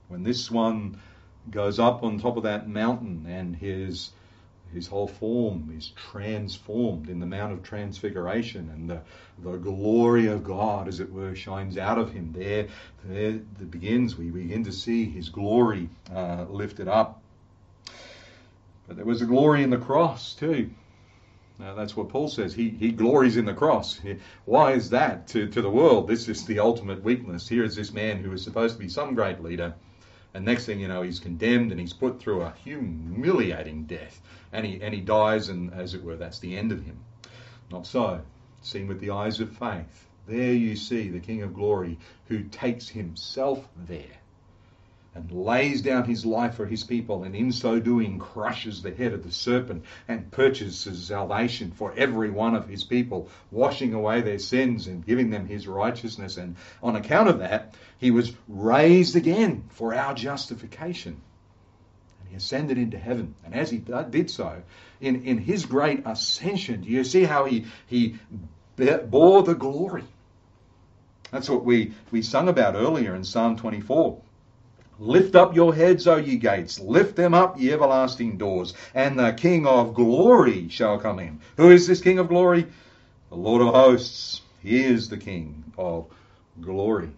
When this one goes up on top of that mountain and his whole form is transformed in the Mount of Transfiguration, and the glory of God, as it were, shines out of him. There it begins. We begin to see his glory lifted up. But there was a glory in the cross too. Now, that's what Paul says. He glories in the cross. Why is that to the world? This is the ultimate weakness. Here is this man who is supposed to be some great leader, and next thing you know, he's condemned and he's put through a humiliating death. And he dies, and as it were, that's the end of him. Not so. Seen with the eyes of faith. There you see the King of Glory who takes himself there and lays down his life for his people, and in so doing crushes the head of the serpent and purchases salvation for every one of his people, washing away their sins and giving them his righteousness. And on account of that, he was raised again for our justification. And he ascended into heaven. And as he did so, in his great ascension, do you see how he bore the glory? That's what we sung about earlier in Psalm 24. Lift up your heads, O ye gates. Lift them up, ye everlasting doors. And the King of glory shall come in. Who is this King of glory? The Lord of hosts. He is the King of glory.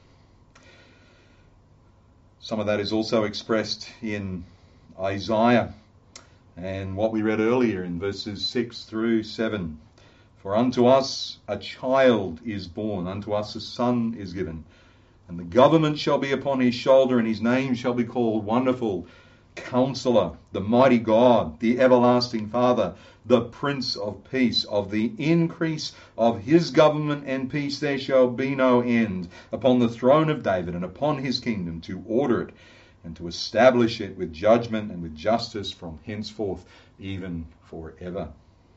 Some of that is also expressed in Isaiah and what we read earlier in verses 6 through 7. For unto us a child is born, unto us a son is given. And the government shall be upon his shoulder, and his name shall be called Wonderful, Counselor, the Mighty God, the Everlasting Father, the Prince of Peace. Of the increase of his government and peace there shall be no end, upon the throne of David and upon his kingdom, to order it and to establish it with judgment and with justice from henceforth, even forever.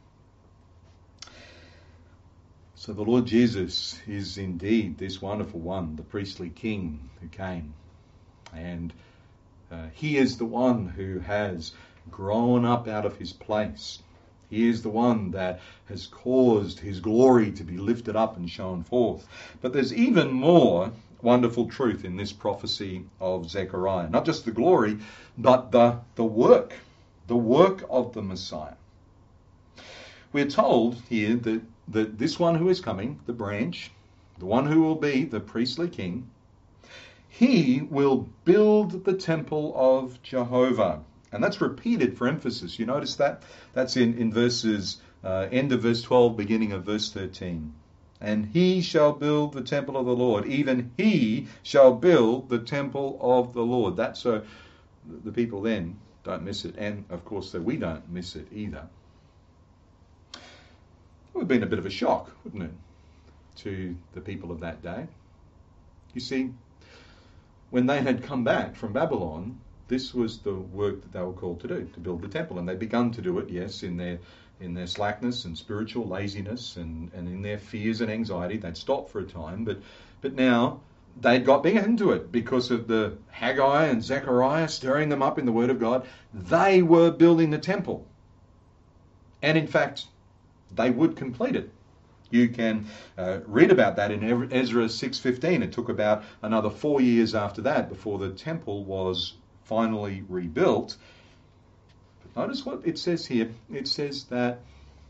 So the Lord Jesus is indeed this wonderful one, the priestly king who came. And he is the one who has grown up out of his place. He is the one that has caused his glory to be lifted up and shown forth. But there's even more wonderful truth in this prophecy of Zechariah. Not just the glory, but the work of the Messiah. We're told here that this one who is coming, the branch, the one who will be the priestly king, he will build the temple of Jehovah. And that's repeated for emphasis. You notice that? That's in verses, end of verse 12, beginning of verse 13. And he shall build the temple of the Lord. Even he shall build the temple of the Lord. That's so the people then don't miss it. And of course, that we don't miss it either. It would have been a bit of a shock, wouldn't it, to the people of that day. You see, when they had come back from Babylon, this was the work that they were called to do, to build the temple. And they'd begun to do it, yes, in their slackness and spiritual laziness and in their fears and anxiety. They'd stopped for a time, but now they'd got big into it because of the Haggai and Zechariah stirring them up in the Word of God. They were building the temple. And in fact, they would complete it. You can read about that in Ezra 6:15. It took about another 4 years after that before the temple was finally rebuilt. But notice what it says here. It says that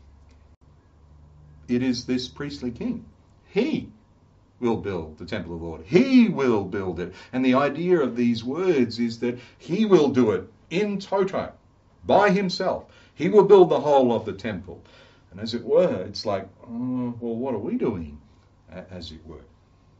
it is this priestly king. He will build the temple of the Lord. He will build it. And the idea of these words is that he will do it in toto, by himself. He will build the whole of the temple. And as it were, it's like, well, what are we doing, as it were?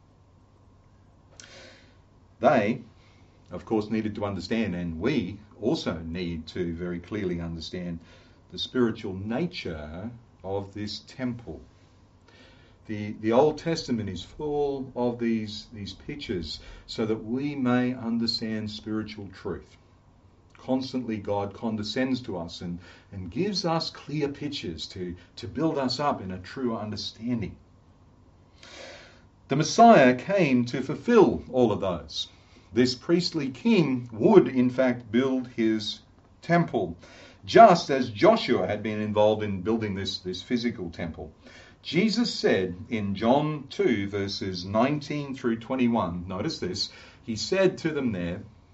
They, of course, needed to understand, and we also need to very clearly understand the spiritual nature of this temple. The Old Testament is full of these pictures so that we may understand spiritual truth. Constantly God condescends to us and gives us clear pictures to build us up in a true understanding. The Messiah came to fulfill all of those. This priestly king would in fact build his temple, just as Joshua had been involved in building this physical temple. Jesus said in John 2 verses 19 through 21, notice this, he said to them there,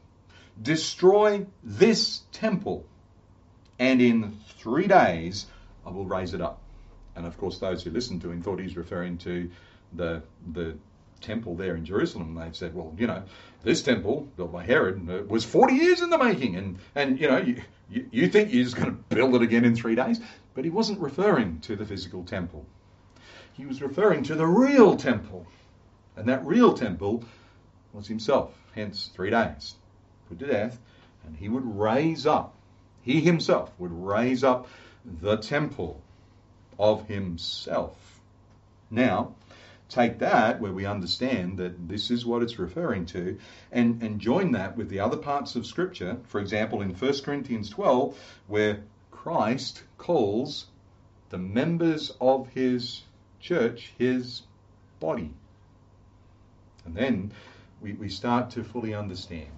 destroy this temple, and in 3 days I will raise it up. And of course, those who listened to him thought he's referring to the temple there in Jerusalem. They said, well, this temple built by Herod was 40 years in the making, and you think you're just going to build it again in 3 days? But he wasn't referring to the physical temple. He was referring to the real temple, and that real temple was himself. Hence 3 days, put to death, and he himself would raise up the temple of himself. Now, take that where we understand that this is what it's referring to, and join that with the other parts of Scripture. For example, in 1 Corinthians 12, where Christ calls the members of his church his body. And then we start to fully understand.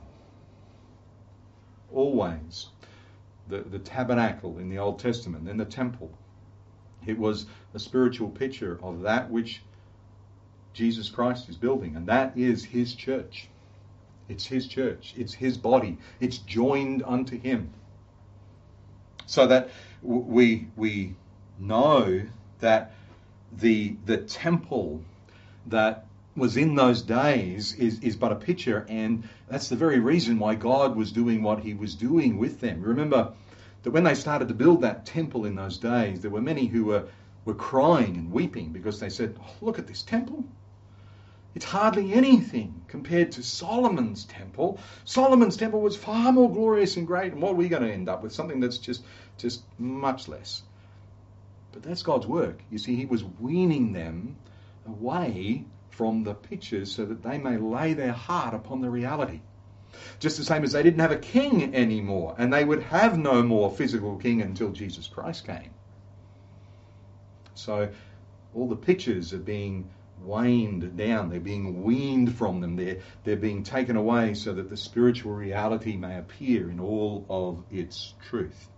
Always, the tabernacle in the Old Testament, then the temple, it was a spiritual picture of that which Jesus Christ is building, and that is his church. It's his church. It's his body. It's joined unto him. So that we know that the temple that was in those days is but a picture, and that's the very reason why God was doing what he was doing with them. Remember that when they started to build that temple in those days, there were many who were crying and weeping because they said, oh, look at this temple. It's hardly anything compared to Solomon's temple. Solomon's temple was far more glorious and great, and what are we going to end up with? Something that's just much less. But that's God's work. You see, he was weaning them away from the pictures so that they may lay their heart upon the reality. Just the same as they didn't have a king anymore, and they would have no more physical king until Jesus Christ came. So all the pictures are being waned down, they're being weaned from them, they're being taken away so that the spiritual reality may appear in all of its truth.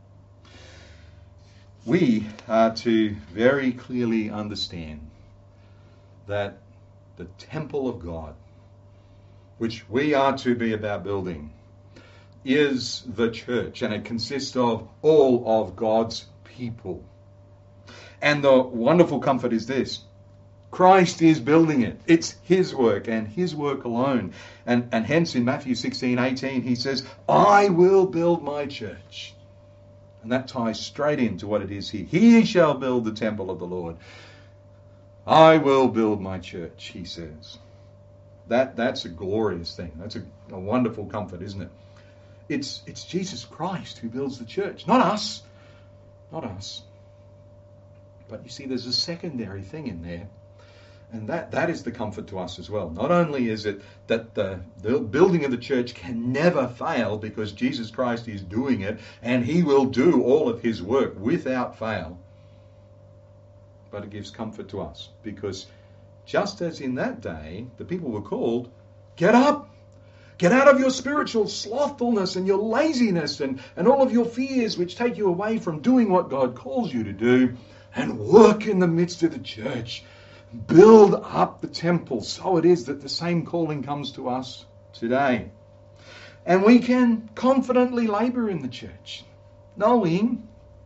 We are to very clearly understand that the temple of God, which we are to be about building, is the church, and it consists of all of God's people. And the wonderful comfort is this: Christ is building it. It's his work and his work alone. And hence in Matthew 16:18 he says, I will build my church. And that ties straight into what it is here. He shall build the temple of the Lord. I will build my church, he says. That's a glorious thing. That's a wonderful comfort, isn't it? It's Jesus Christ who builds the church, not us. Not us. But you see, there's a secondary thing in there. And that is the comfort to us as well. Not only is it that the building of the church can never fail because Jesus Christ is doing it and he will do all of his work without fail, but it gives comfort to us because just as in that day the people were called, get up, get out of your spiritual slothfulness and your laziness and all of your fears which take you away from doing what God calls you to do, and work in the midst of the church. Build up the temple. So it is that the same calling comes to us today. And we can confidently labour in the church, knowing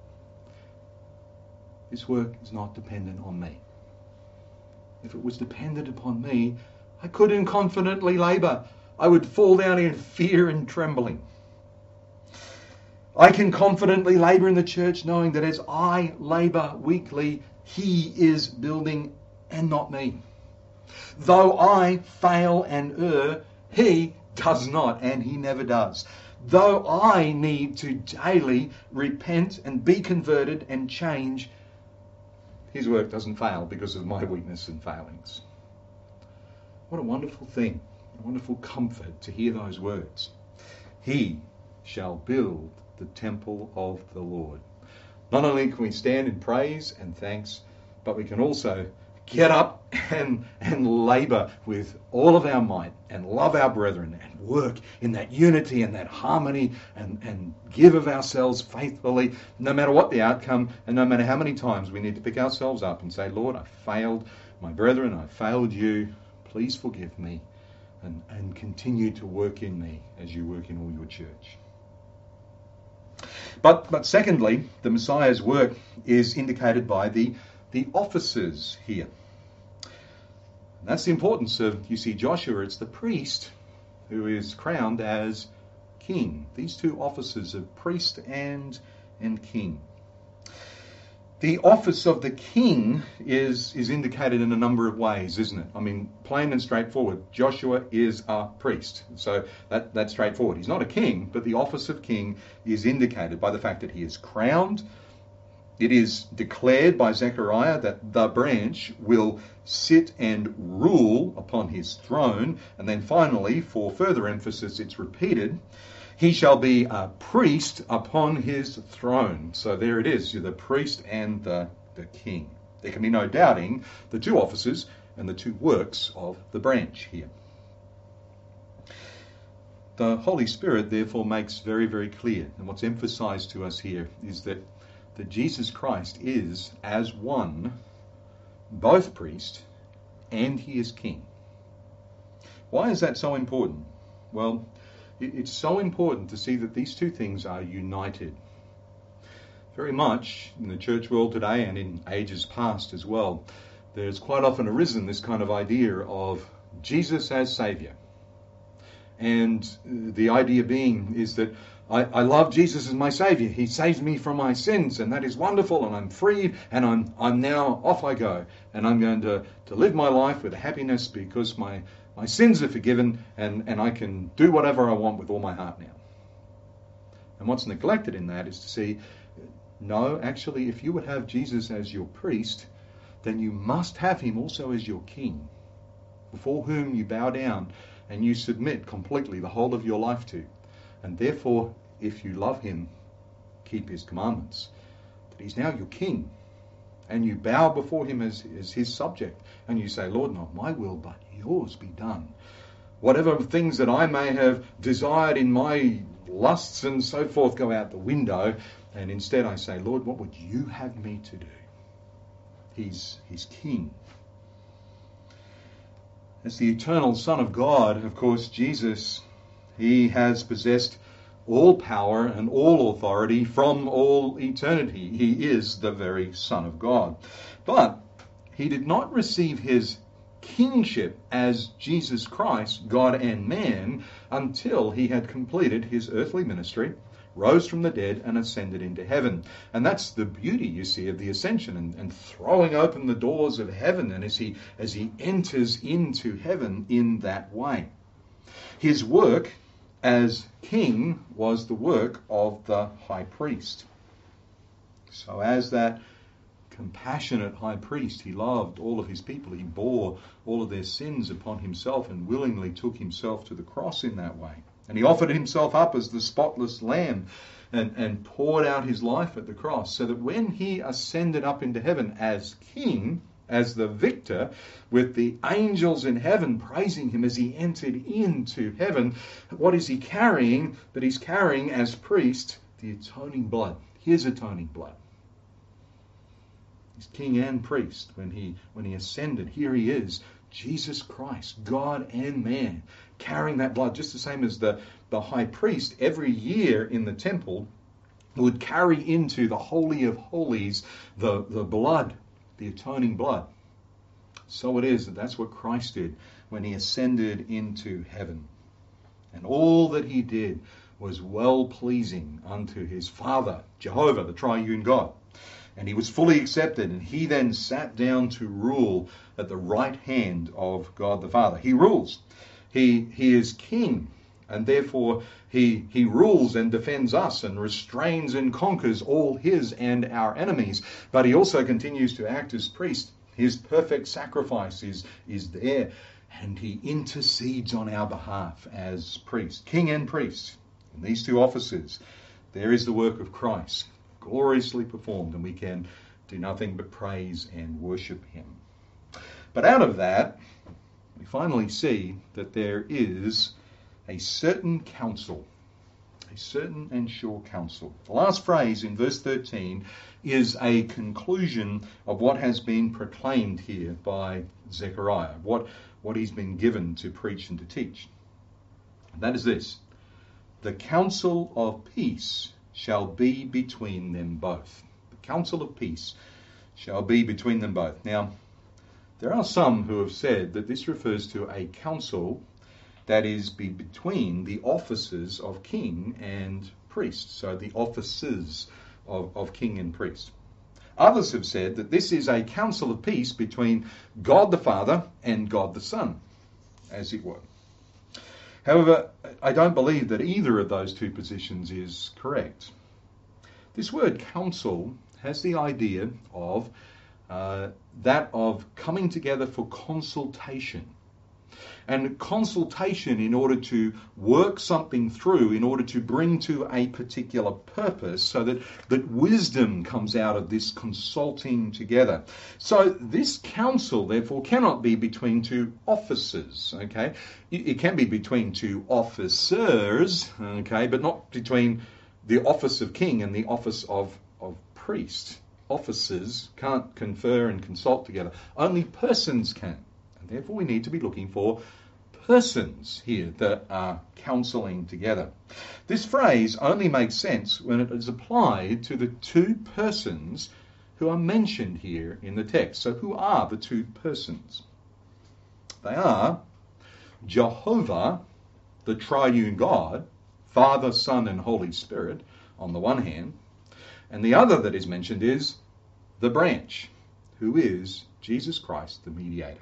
this work is not dependent on me. If it was dependent upon me, I couldn't confidently labour. I would fall down in fear and trembling. I can confidently labour in the church knowing that as I labour weekly, he is building and not me. Though I fail and err, he does not, and he never does. Though I need to daily repent and be converted and change, his work doesn't fail because of my weakness and failings. What a wonderful thing, a wonderful comfort to hear those words. He shall build the temple of the Lord. Not only can we stand in praise and thanks, but we can also get up and labour with all of our might and love our brethren and work in that unity and that harmony and give of ourselves faithfully, no matter what the outcome and no matter how many times we need to pick ourselves up and say, Lord, I failed my brethren, I failed you, please forgive me, and continue to work in me as you work in all your church. But secondly, the Messiah's work is indicated by the offices here. And that's the importance of, you see, Joshua. It's the priest who is crowned as king. These two offices of priest and king. The office of the king is indicated in a number of ways, isn't it? I mean, plain and straightforward. Joshua is a priest. So that's straightforward. He's not a king, but the office of king is indicated by the fact that he is crowned. It is declared by Zechariah that the branch will sit and rule upon his throne. And then finally, for further emphasis, it's repeated, he shall be a priest upon his throne. So there it is, you're the priest and the king. There can be no doubting the two offices and the two works of the branch here. The Holy Spirit therefore makes very, very clear, and what's emphasized to us here is that Jesus Christ is, as one, both priest and he is king. Why is that so important? Well, it's so important to see that these two things are united. Very much in the church world today and in ages past as well, there's quite often arisen this kind of idea of Jesus as Saviour. And the idea being is that I love Jesus as my Saviour. He saves me from my sins, and that is wonderful, and I'm freed, and I'm now, off I go. And I'm going to live my life with happiness because my sins are forgiven, and I can do whatever I want with all my heart now. And what's neglected in that is to see, no, actually, if you would have Jesus as your priest, then you must have him also as your king, before whom you bow down and you submit completely the whole of your life to. And therefore, if you love him, keep his commandments. That he's now your king. And you bow before him as his subject. And you say, Lord, not my will, but yours be done. Whatever things that I may have desired in my lusts and so forth go out the window. And instead I say, Lord, what would you have me to do? He's king. As the eternal Son of God, of course, Jesus, he has possessed all power and all authority from all eternity. He is the very Son of God. But he did not receive his kingship as Jesus Christ, God and man, until he had completed his earthly ministry, rose from the dead, and ascended into heaven. And that's the beauty, you see, of the ascension and throwing open the doors of heaven, and as he enters into heaven in that way. His work as king was the work of the high priest. So as that compassionate high priest, he loved all of his people. He bore all of their sins upon himself and willingly took himself to the cross in that way. And he offered himself up as the spotless lamb and poured out his life at the cross, so that when he ascended up into heaven as king, as the victor, with the angels in heaven praising him as he entered into heaven, what is he carrying? But he's carrying as priest the atoning blood, his atoning blood. He's king and priest when he ascended. Here he is, Jesus Christ, God and man, carrying that blood, just the same as the high priest every year in the temple would carry into the Holy of Holies the blood, the atoning blood. So it is that's what Christ did when he ascended into heaven. And all that he did was well-pleasing unto his Father, Jehovah, the triune God. And he was fully accepted, and he then sat down to rule at the right hand of God the Father. He rules. He is king, and therefore he rules and defends us and restrains and conquers all his and our enemies. But he also continues to act as priest. His perfect sacrifice is there, and he intercedes on our behalf as priest, king and priest. In these two offices, there is the work of Christ, gloriously performed, and we can do nothing but praise and worship him. But out of that, we finally see that there is a certain counsel, a certain and sure counsel. The last phrase in verse 13 is a conclusion of what has been proclaimed here by Zechariah, what he's been given to preach and to teach. And that is this: the counsel of peace shall be between them both. The counsel of peace shall be between them both. Now, there are some who have said that this refers to a council that is between the offices of king and priest, so the offices of king and priest. Others have said that this is a council of peace between God the Father and God the Son, as it were. However, I don't believe that either of those two positions is correct. This word council has the idea of that of coming together for consultation. And consultation in order to work something through, in order to bring to a particular purpose, so that wisdom comes out of this consulting together. So this counsel, therefore, cannot be between two officers, okay? It can be between two officers, okay, but not between the office of king and the office of priest. Officers can't confer and consult together. Only persons can. And therefore we need to be looking for persons here that are counselling together. This phrase only makes sense when it is applied to the two persons who are mentioned here in the text. So who are the two persons? They are Jehovah, the triune God, Father, Son, and Holy Spirit, on the one hand, and the other that is mentioned is the branch, who is Jesus Christ, the mediator.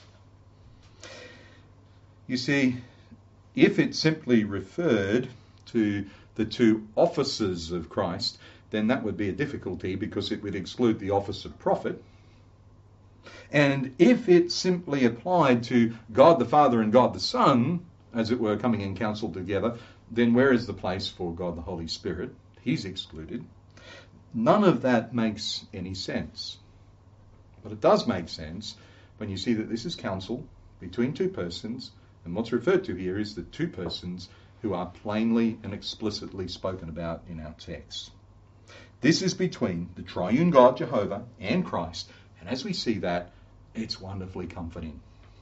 You see, if it simply referred to the two offices of Christ, then that would be a difficulty because it would exclude the office of prophet. And if it simply applied to God the Father and God the Son, as it were, coming in council together, then where is the place for God the Holy Spirit? He's excluded. None of that makes any sense. But it does make sense when you see that this is counsel between two persons, and what's referred to here is the two persons who are plainly and explicitly spoken about in our text. This is between the triune God, Jehovah, and Christ, and as we see that, it's wonderfully comforting.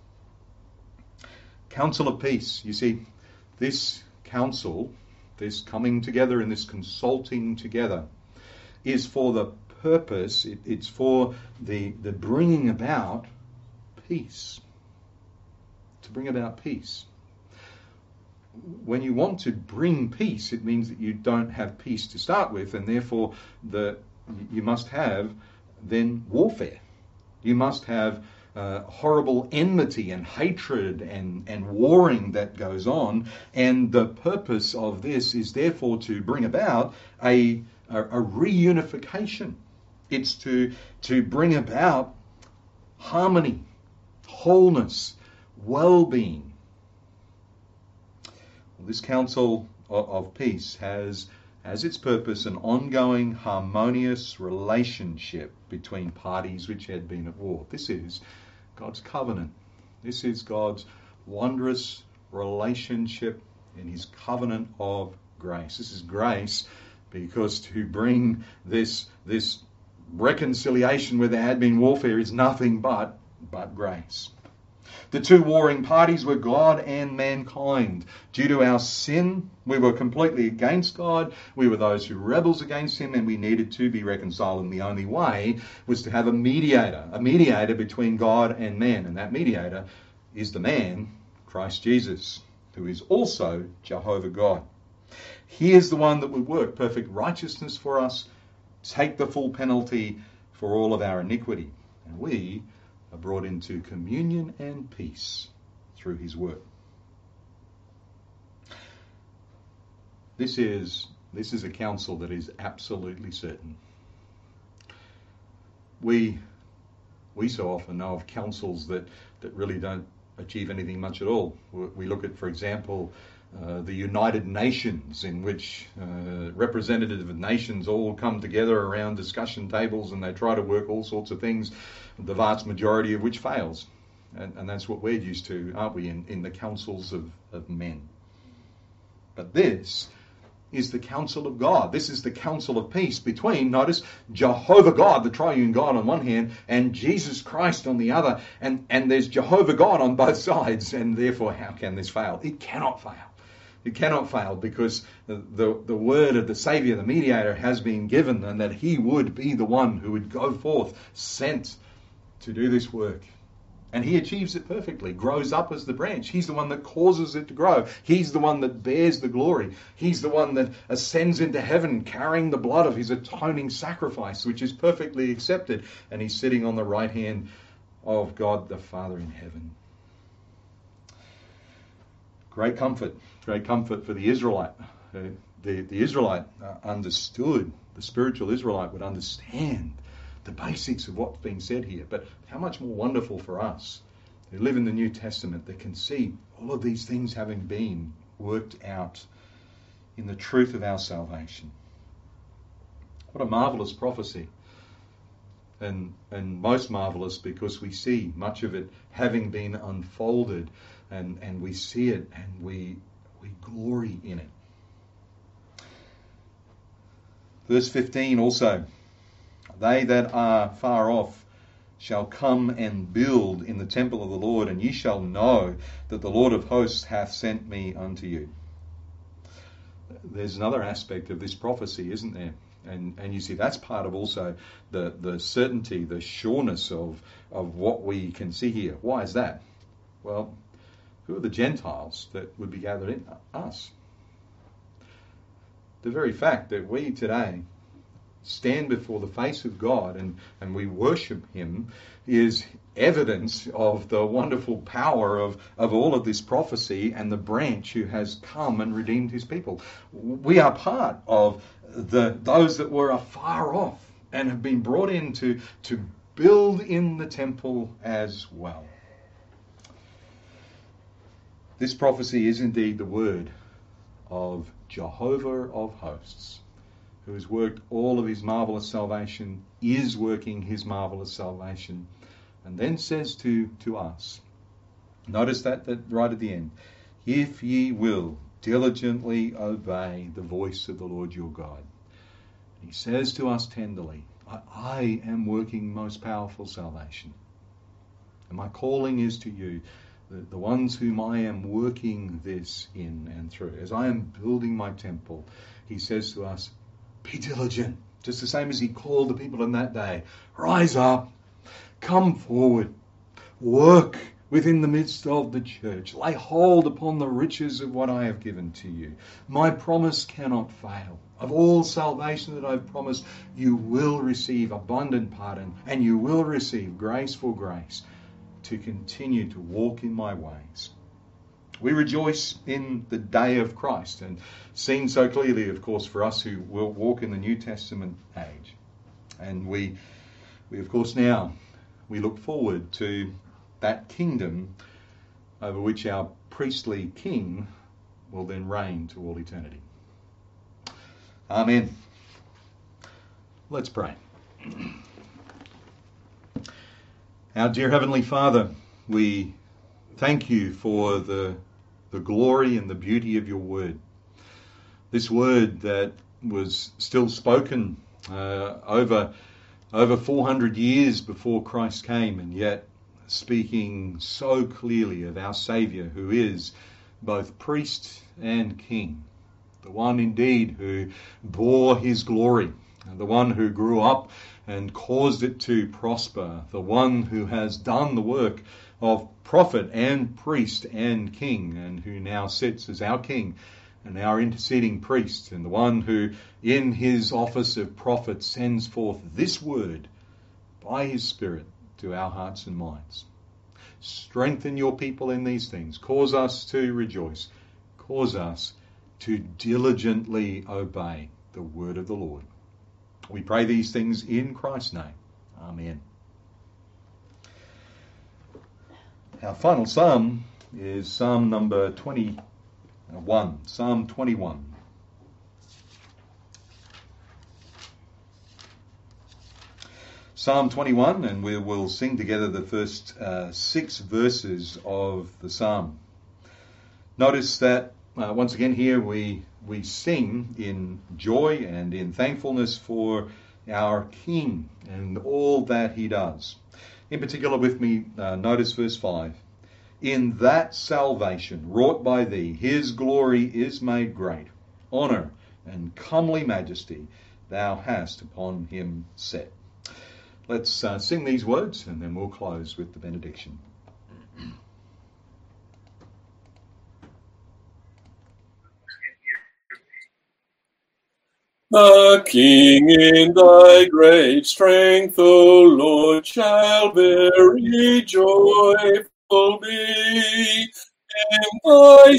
Counsel of peace. You see, this counsel, this coming together and this consulting together, is for the purpose, it's for the bringing about peace. To bring about peace. When you want to bring peace, it means that you don't have peace to start with, and therefore you must have then warfare. You must have horrible enmity and hatred and warring that goes on, and the purpose of this is therefore to bring about a reunification. It's to bring about harmony, wholeness, well-being. Well, this counsel of peace has as its purpose an ongoing harmonious relationship between parties which had been at war. This is God's covenant. This is God's wondrous relationship in his covenant of grace. This is grace because to bring this reconciliation where there had been warfare is nothing but grace. The two warring parties were God and mankind. Due to our sin, we were completely against God. We were those who rebels against him, and we needed to be reconciled. And the only way was to have a mediator between God and man. And that mediator is the man, Christ Jesus, who is also Jehovah God. He is the one that would work perfect righteousness for us, take the full penalty for all of our iniquity. And we are brought into communion and peace through his work. This is a counsel that is absolutely certain. We so often know of counsels that really don't achieve anything much at all. We look at, for example, the United Nations, in which representatives of nations all come together around discussion tables and they try to work all sorts of things, the vast majority of which fails. And that's what we're used to, aren't we, in the councils of men. But this is the counsel of God. This is the counsel of peace between, notice, Jehovah God, the triune God on one hand, and Jesus Christ on the other. And there's Jehovah God on both sides, and therefore how can this fail? It cannot fail. It cannot fail because the word of the Saviour, the mediator, has been given, and that he would be the one who would go forth, sent to do this work. And he achieves it perfectly, grows up as the branch. He's the one that causes it to grow. He's the one that bears the glory. He's the one that ascends into heaven carrying the blood of his atoning sacrifice, which is perfectly accepted. And he's sitting on the right hand of God the Father in heaven. Great comfort for the Israelite. The Israelite understood, the spiritual Israelite would understand the basics of what's being said here. But how much more wonderful for us who live in the New Testament that can see all of these things having been worked out in the truth of our salvation. What a marvellous prophecy. And most marvellous because we see much of it having been unfolded, and we see it and we glory in it. Verse 15 also, they that are far off shall come and build in the temple of the Lord, and ye shall know that the Lord of hosts hath sent me unto you. There's another aspect of this prophecy, isn't there? And you see, that's part of also the certainty, the sureness of what we can see here. Why is that? Well, who are the Gentiles that would be gathered in? Us. The very fact that we today stand before the face of God and we worship him is evidence of the wonderful power of all of this prophecy and the branch who has come and redeemed his people. We are part of those that were afar off and have been brought in to build in the temple as well. This prophecy is indeed the word of Jehovah of hosts, who has worked all of his marvellous salvation, is working his marvellous salvation, and then says to us, notice that right at the end, if ye will diligently obey the voice of the Lord your God. He says to us tenderly, I am working most powerful salvation. And my calling is to you, the ones whom I am working this in and through. As I am building my temple, he says to us, be diligent, just the same as he called the people in that day. Rise up, come forward, work within the midst of the church. Lay hold upon the riches of what I have given to you. My promise cannot fail. Of all salvation that I've promised, you will receive abundant pardon, and you will receive grace for grace to continue to walk in my ways. We rejoice in the day of Christ, and seen so clearly, of course, for us who will walk in the New Testament age. And we of course now, we look forward to that kingdom over which our priestly king will then reign to all eternity. Amen. Let's pray. Our dear Heavenly Father, we thank you for the glory and the beauty of your word. This word that was still spoken over 400 years before Christ came, and yet speaking so clearly of our Saviour, who is both priest and king, the one indeed who bore his glory, the one who grew up and caused it to prosper, the one who has done the work of prophet and priest and king, and who now sits as our king and our interceding priest, and the one who in his office of prophet sends forth this word by his Spirit to our hearts and minds. Strengthen your people in these things. Cause us to rejoice. Cause us to diligently obey the word of the Lord. We pray these things in Christ's name. Amen. Our final psalm is Psalm number 21. Psalm 21. Psalm 21, and we will sing together the first 6 verses of the psalm. Notice that once again here we sing in joy and in thankfulness for our King and all that he does. In particular with me, notice verse 5. In that salvation wrought by thee, his glory is made great. Honour and comely majesty thou hast upon him set. Let's sing these words and then we'll close with the benediction. The King in thy great strength, O Lord, shall very joyful be. In thy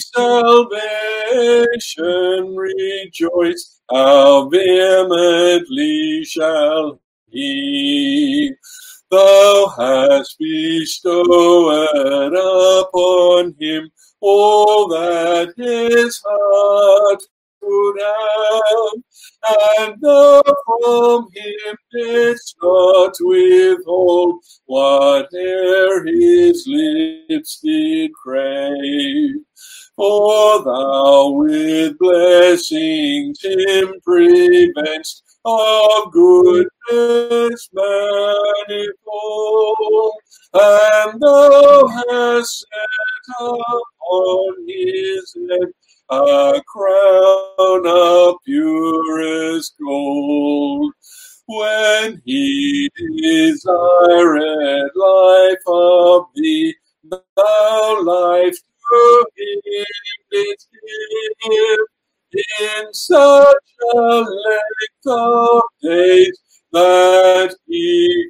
salvation rejoice, how vehemently shall he. Thou hast bestowed upon him all that his heart could have, and thou from him didst not withhold whate'er his lips did crave. For thou with blessings him preventst of goodness manifold, and thou hast set upon his head a crown of purest gold. When he desired life of thee, thou life to him didst give, in such a length of days that he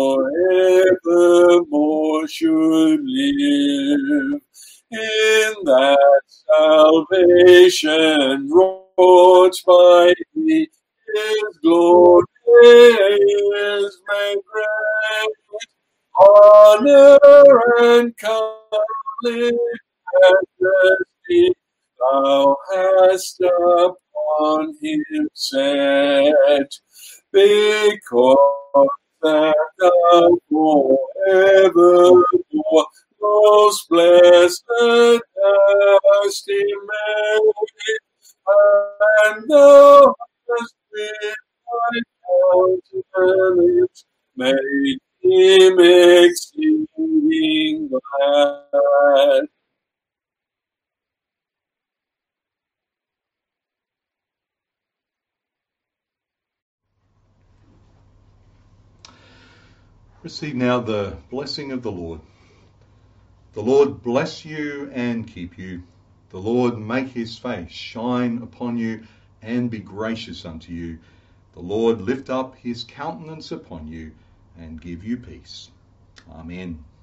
forevermore should live. In that salvation wrought by thee, his glory is made great. Honor and comely majesty thou hast upon him set, because that thou forevermore most blessed hast he made, and thou hast with thy countenance made him exceeding glad. Receive now the blessing of the Lord. The Lord bless you and keep you. The Lord make his face shine upon you and be gracious unto you. The Lord lift up his countenance upon you and give you peace. Amen.